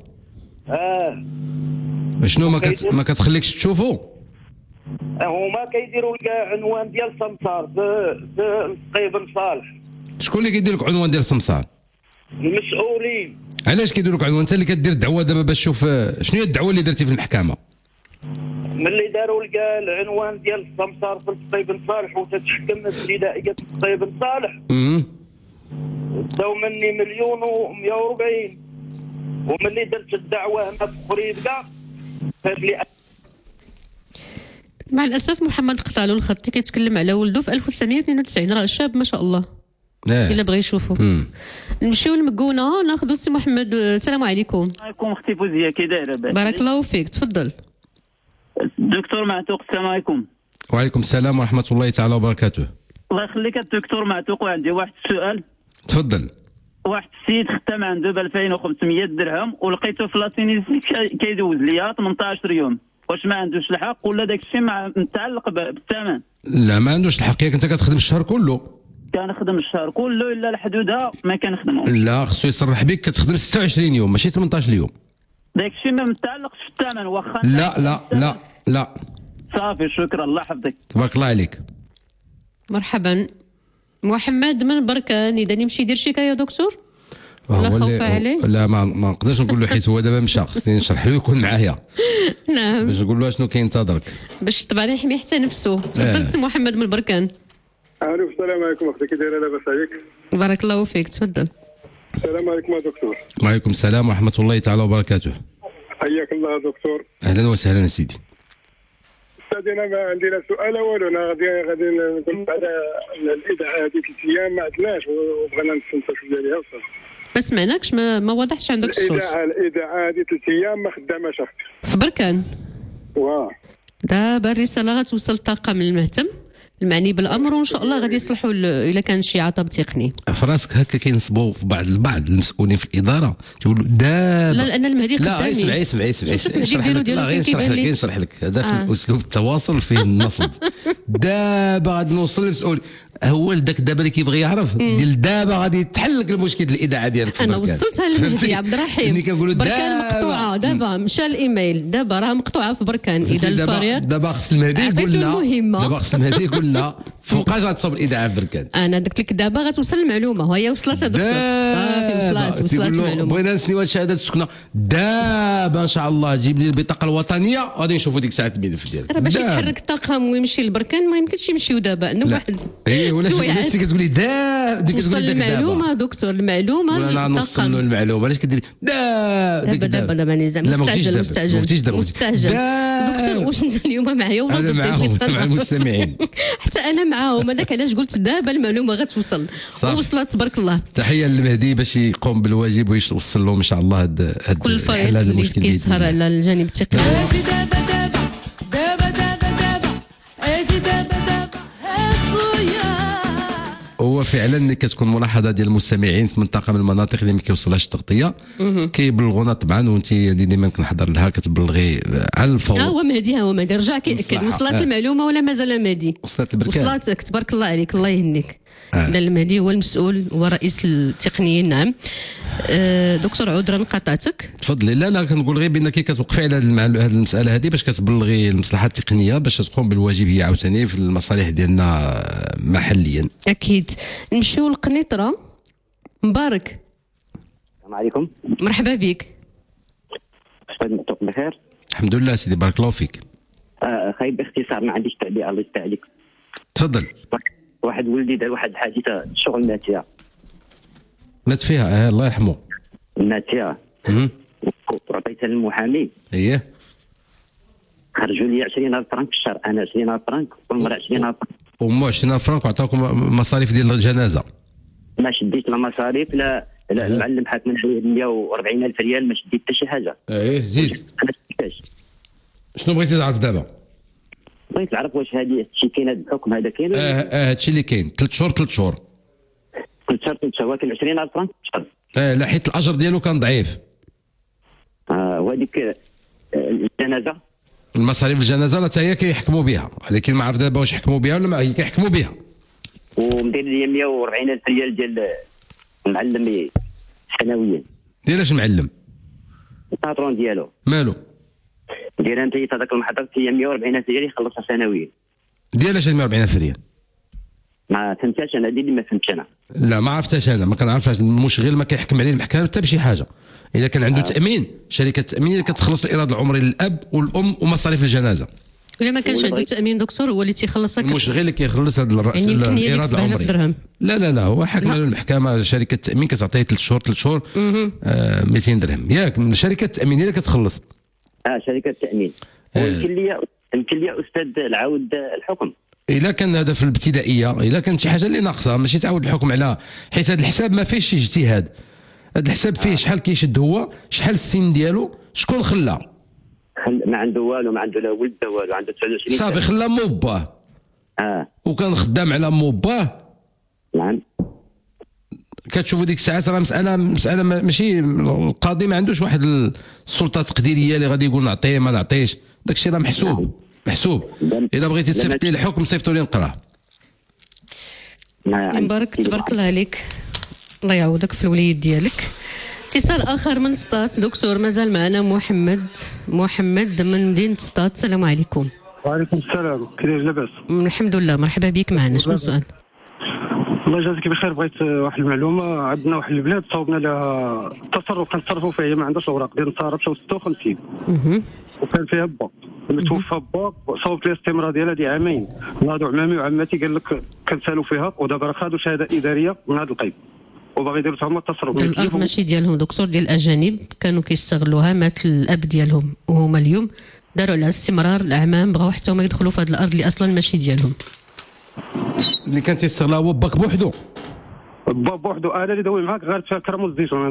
شنو ما كتخليكش تشوفو؟ هما كيديروا لك عنوان ديال سمسار في طيب صالح. شكون اللي كيدير لك عنوان ديال سمسار؟ المسؤولين. علاش كيديروا لك عنوان؟ انت اللي كدير دعوه دابا باش تشوف شنو هي الدعوه اللي درتي في المحكمه؟ ملي داروا لك العنوان ديال سمسار في طيب صالح وتتحكم ابتدائيه طيب صالح. داو مني 1,140,000. وملي درت الدعوه هنا في خريبكه فات لي. مع الاسف محمد قطالو الخطي كيتكلم على ولده في 1992. راه شاب ما شاء الله. الا بغى يشوفوا. نمشيو للمكونه ناخذوا السي محمد. السلام عليكم. عليكم اختي فوزيه، كي دايره؟ بارك الله فيك، تفضل. الدكتور معتوق، السلام عليكم. وعليكم السلام ورحمه الله تعالى وبركاته. الله يخليك الدكتور معتوق، وعندي واحد السؤال. تفضل. واحد السيد ختم عنده ب 2500 درهم ولقيته في لاتينيزي كيدوز ليا 18 يوم. واش ما عندوش الحق ولا داك الشيء متعلق بالثمن؟ لا ما عندوش الحق. ياك انت كتخدم الشهر كله؟ كنخدم الشهر كله الا الحدودها ما كنخدموش. لا خصو يصرح بك كتخدم 26 يوم ماشي 18 يوم. داك الشيء ما متعلقش في الثمن واخا. لا صافي، شكرا، الله يحفظك. تبارك الله عليك. مرحبا. محمد من بركان، اذا يمشي يدير شكايه يا دكتور؟ لا خوف عليه؟ لا ما نقدرش نقول له حيت هو دابا مشى، خصني نشرح له يكون معايا. نعم. باش نقول له شنو كينتظرك. باش طبعا يحمي حتى نفسه. تفضل سي محمد من بركان. الو السلام عليكم اختي، كي دايره؟ لاباس عليك؟ بارك الله فيك، تفضل. السلام عليكم يا دكتور. وعليكم السلام ورحمه الله تعالى وبركاته. حياك الله يا دكتور. اهلا وسهلا سيدي. استاذ انا ما عندنا سؤال اول، انا غادي نقول على الاذاعه هذه 3 ايام ما عندناش وبغينا نستنتجوا ديالها وصافي. ما سمعناكش، ما واضحش عندك الصوت. الاذاعه هذه 3 ايام ما خداماش اختي. في بركان. دابا الرساله غتوصل طاقم المهتم المعني بالامر وان شاء الله غادي يصلحوا الا كان شي عطب تقني. في راسك هكا كينصبوا في بعض المسؤولين في الاداره تيقولوا دابا. لا لان المهدي قدامي. لا اسمع نشرح لك هذا في اسلوب التواصل فيه النصب. دابا غادي نوصل للمسؤول، هو داك دابا اللي كيبغي يعرف ديال دابا غادي تحل لك المشكل الاذاعه ديالك. انا وصلتها للمهدي عبد الرحيم. بركان مقطوعه دابا، مشى الايميل دابا راه مقطوعه في بركان. اذا الفريق دابا خص المهدي يقول لنا فوقاش غتصوب الاذاعه في بركان. انا قلت لك دابا غتوصل المعلومه وهي وصلت دكتور. صافي وصلت المعلومه. بغينا نسنيو شهاده السكنه دابا ان شاء الله جيب لي البطاقه الوطنيه غادي نشوفوا ديك الساعه الملف ديالك. راه باش يتحرك الطاقم ويمشي لبركان ما يمكنش يمشيو دابا. عندهم واحد ولا شي كتقولي دابا وصل المعلومه دكتور، المعلومه ولا نوصل له المعلومه. علاش كديري دابا نظام مستعجل دكتور. واش انت اليوم معايا ولا ضدي؟ مع المستمعين حتى انا معاهم. هذاك علاش قلت دابا المعلومه غتوصل ووصلت تبارك الله. تحيه للمهدي باش يقوم بالواجب ويوصل لهم ان شاء الله هاد كل الفريق اللي كيسهر على الجانب التقني. هو فعلا ملي كتكون ملاحظه ديال المستمعين في منطقه من المناطق اللي ما كيوصلهاش التغطيه كيبلغونا طبعا، وانت ديما كنحضر لها كتبلغي على الفور. هو مهدي رجع كيأكد. وصلت المعلومه ولا مازال مهدي؟ وصلت البركان. وصلت تبارك الله عليك، الله يهنيك. المهدي هو المسؤول ورئيس التقنيين. نعم. دكتور عذرا قطعتك. تفضلي. لا انا كنقول غير بانك كتوقفي على هذه المساله هذه باش كتبلغي المصلحه التقنيه باش تقوم بالواجب هي عاوتاني في المصالح ديالنا محليا. اكيد. نمشيو للقنيطره. مبارك. السلام عليكم. مرحبا بك. استاذ معتوق بخير؟ الحمد لله سيدي بارك الله فيك. خاي باختصار ما عنديش تعليق، الله يستر عليك. تفضل. واحد ولدي دار واحد الحادثه شغل مات مات فيها. الله يرحمه. مات فيها. وعطيتها للمحامي. اييه. خرجوا لي 20,000 فرنك في الشهر، انا 20,000 فرنك والمراه 20,000 فرنك. ومو 20,000 فرنك وعطاكم مصاريف ديال الجنازه؟ ما شديت لا مصاريف لا المعلم حاكم عليا 140,000 ريال، ما شديت حتى شي حاجه. زيد. شنو بغيتي تعرف دابا؟ بغيت نعرف واش هذه الشيء كاين هذا الحكم هذا كاين هادشي اللي كاين 3 شهور 3 شهور كل شهر ولكن 20,000 فرنك شهر. لا حيت الاجر ديالو كان ضعيف. وهذيك الجنازه المصاريف الجنازه لا حتى هي كيحكموا بها، ولكن ما عرف دابا واش يحكموا بها ولا ما هي كيحكموا بها. ومدير لي 140,000 ريال ديال المعلم سنويا. ديال اش المعلم؟ الباترون ديالو مالو؟ ديال انت هذاك المحضر هي 140,000 ريال يخلصها سنويا. ديال اش 140,000 ريال؟ ما فهمتهاش انا، هذه اللي ما فهمتش انا. لا ما عرفتهاش انا، ما كنعرفهاش. المشغل ما كيحكم عليه المحكمه حتى بشي حاجه. اذا كان عنده تامين، شركه التامين اللي كتخلص الايراد العمري للاب والام ومصاريف الجنازه. الا ما كانش عنده تامين دكتور هو اللي تيخلصك. المشغل اللي كيخلص هذا الراس يعني الايراد العمري. درهم. لا هو حكم له المحكمه، شركه التامين كتعطيه 3 شهور 200 درهم ياك. شركه التامين هي اللي كتخلص. شركه التامين. يمكن لي استاذ العود الحكم. الا كان هذا في الابتدائيه، الا كانت شي حاجه اللي ناقصه ماشي تعاود الحكم على، حيت هذا الحساب ما فيهش اجتهاد. هذا الحساب فيه شحال كيشد هو، شحال السن ديالو، شكون خلاه. ما عنده والو، ما عنده لا ولد والو، عنده 29 صافي خلى مو باه. وكان خدام على مو باه. نعم. كتشوفوا ديك الساعات راه مساله ماشي القاضي ما عندوش واحد السلطه التقديريه اللي غادي يقول نعطيه ما نعطيش. داك الشيء راه محسوب. محسوب. اذا بغيتي تصيفط لي الحكم صيفطوا لي نقراه. مبارك تبارك الله عليك، الله يعوضك في الوليد ديالك. اتصال اخر من سطات دكتور، مازال معنا محمد من مدينه سطات. السلام عليكم. وعليكم السلام، كيفاش لاباس؟ الحمد لله، مرحبا بك معنا. شنو السؤال؟ الله يجازيك بخير. بغيت واحد المعلومه. عندنا واحد البلاد صوبنا لها التصرف كنتصرفوا فيه، هي ما عندهاش اوراق ديال النصارى مشاو 56 وكان فيها با. لما توفى با صوبت لي الاستمرار ديالها دي عامين. ناضوا عمامي وعماتي قال لك كنسالوا فيها، ودابا راه خدوا شهاده اداريه من هذا القيد وباغي يديروا هما التصرف. الارض ماشي ديالهم دكتور، ديال الاجانب كانوا كيستغلوها. مات الاب ديالهم وهما اليوم داروا على استمرار. الاعمام بغاو حتى هما يدخلوا في هذه الارض اللي اصلا ماشي ديالهم. اللي كان تيستغلها هو باك بوحدو. با بوحدو. انا اللي دوي معاك غير في كرم الزيتون.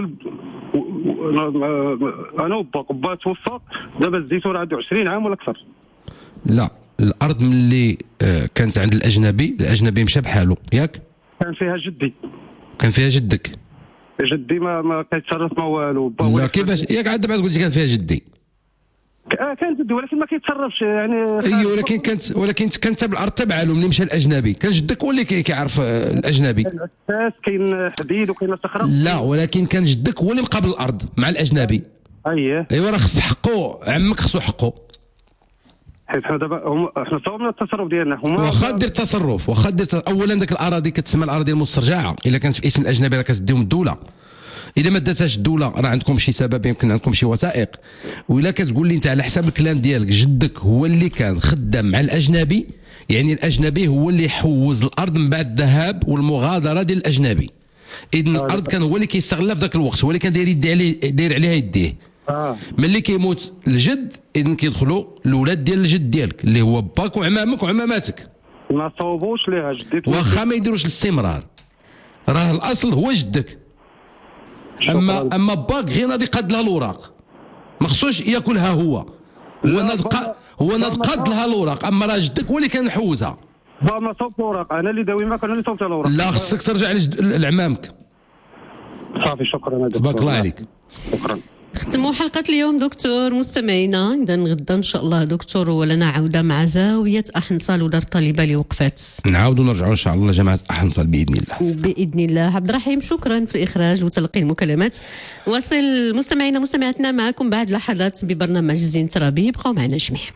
انا وبا توفى، دابا الزيتون عنده 20 عام ولا اكثر. لا الارض ملي كانت عند الاجنبي مشى بحاله ياك. كان فيها جدي. كان فيها جدك. جدي ما كيتصرف ما والو. لا كيفاش ياك عاد بعد قلتي كان فيها جدي. كان جدي ولكن ما كيتصرفش يعني. ايوه ولكن كانت بالارض تبع له ملي مشى الاجنبي. كان جدك هو اللي كيعرف الاجنبي. الاساس كاين حديد وكاين صخره. لا ولكن كان جدك هو اللي مقابل الارض مع الاجنبي. ايوه راه خص حقه، عمك خصو حقه. حيت حنا دابا حنا صوبنا التصرف ديالنا. واخا دير التصرف، اولا ديك الاراضي كتسمى الاراضي المسترجعه. الا كانت في اسم الاجنبي راه كتديهم الدوله. اذا ما داتهاش الدوله راه عندكم شي سبب، يمكن عندكم شي وثائق. وإلا كتقول لي انت على حساب الكلام ديالك جدك هو اللي كان خدام مع الاجنبي، يعني الاجنبي هو اللي حوز الارض من بعد الذهاب والمغادره ديال الاجنبي. اذن الارض كان هو اللي كيستغلها في ذاك الوقت، هو اللي كان داير عليها يديه. ملي كيموت الجد اذن كيدخلوا الاولاد ديال الجد ديالك اللي هو باك وعمامك وعماماتك. ما صوبوش ليها جدي. واخا ما يديروش الاستمرار، راه الاصل هو جدك. اما باك غير ناضي قاد لها الاوراق، ما خصوش ياكلها هو ناض قاد لها الاوراق. اما راه جدك هو اللي كان محوزها. ما صوبت الاوراق، انا اللي داوي معك، انا اللي صوبت الاوراق. لا خصك ترجع لعمامك. صافي شكرا. تبارك الله عليك. شكرا. ختموا حلقة اليوم دكتور مستمعينا. إذا غدا إن شاء الله دكتور ولنا عودة مع زاوية أحنصال ودار الطالبة اللي وقفات. نعاودوا نرجعوا إن شاء الله جماعة أحنصال بإذن الله. بإذن الله. عبد الرحيم شكرا في الإخراج وتلقي المكالمات. واصل مستمعينا مستمعاتنا معكم بعد لحظات ببرنامج زين ترابي. بقوا معنا جميع.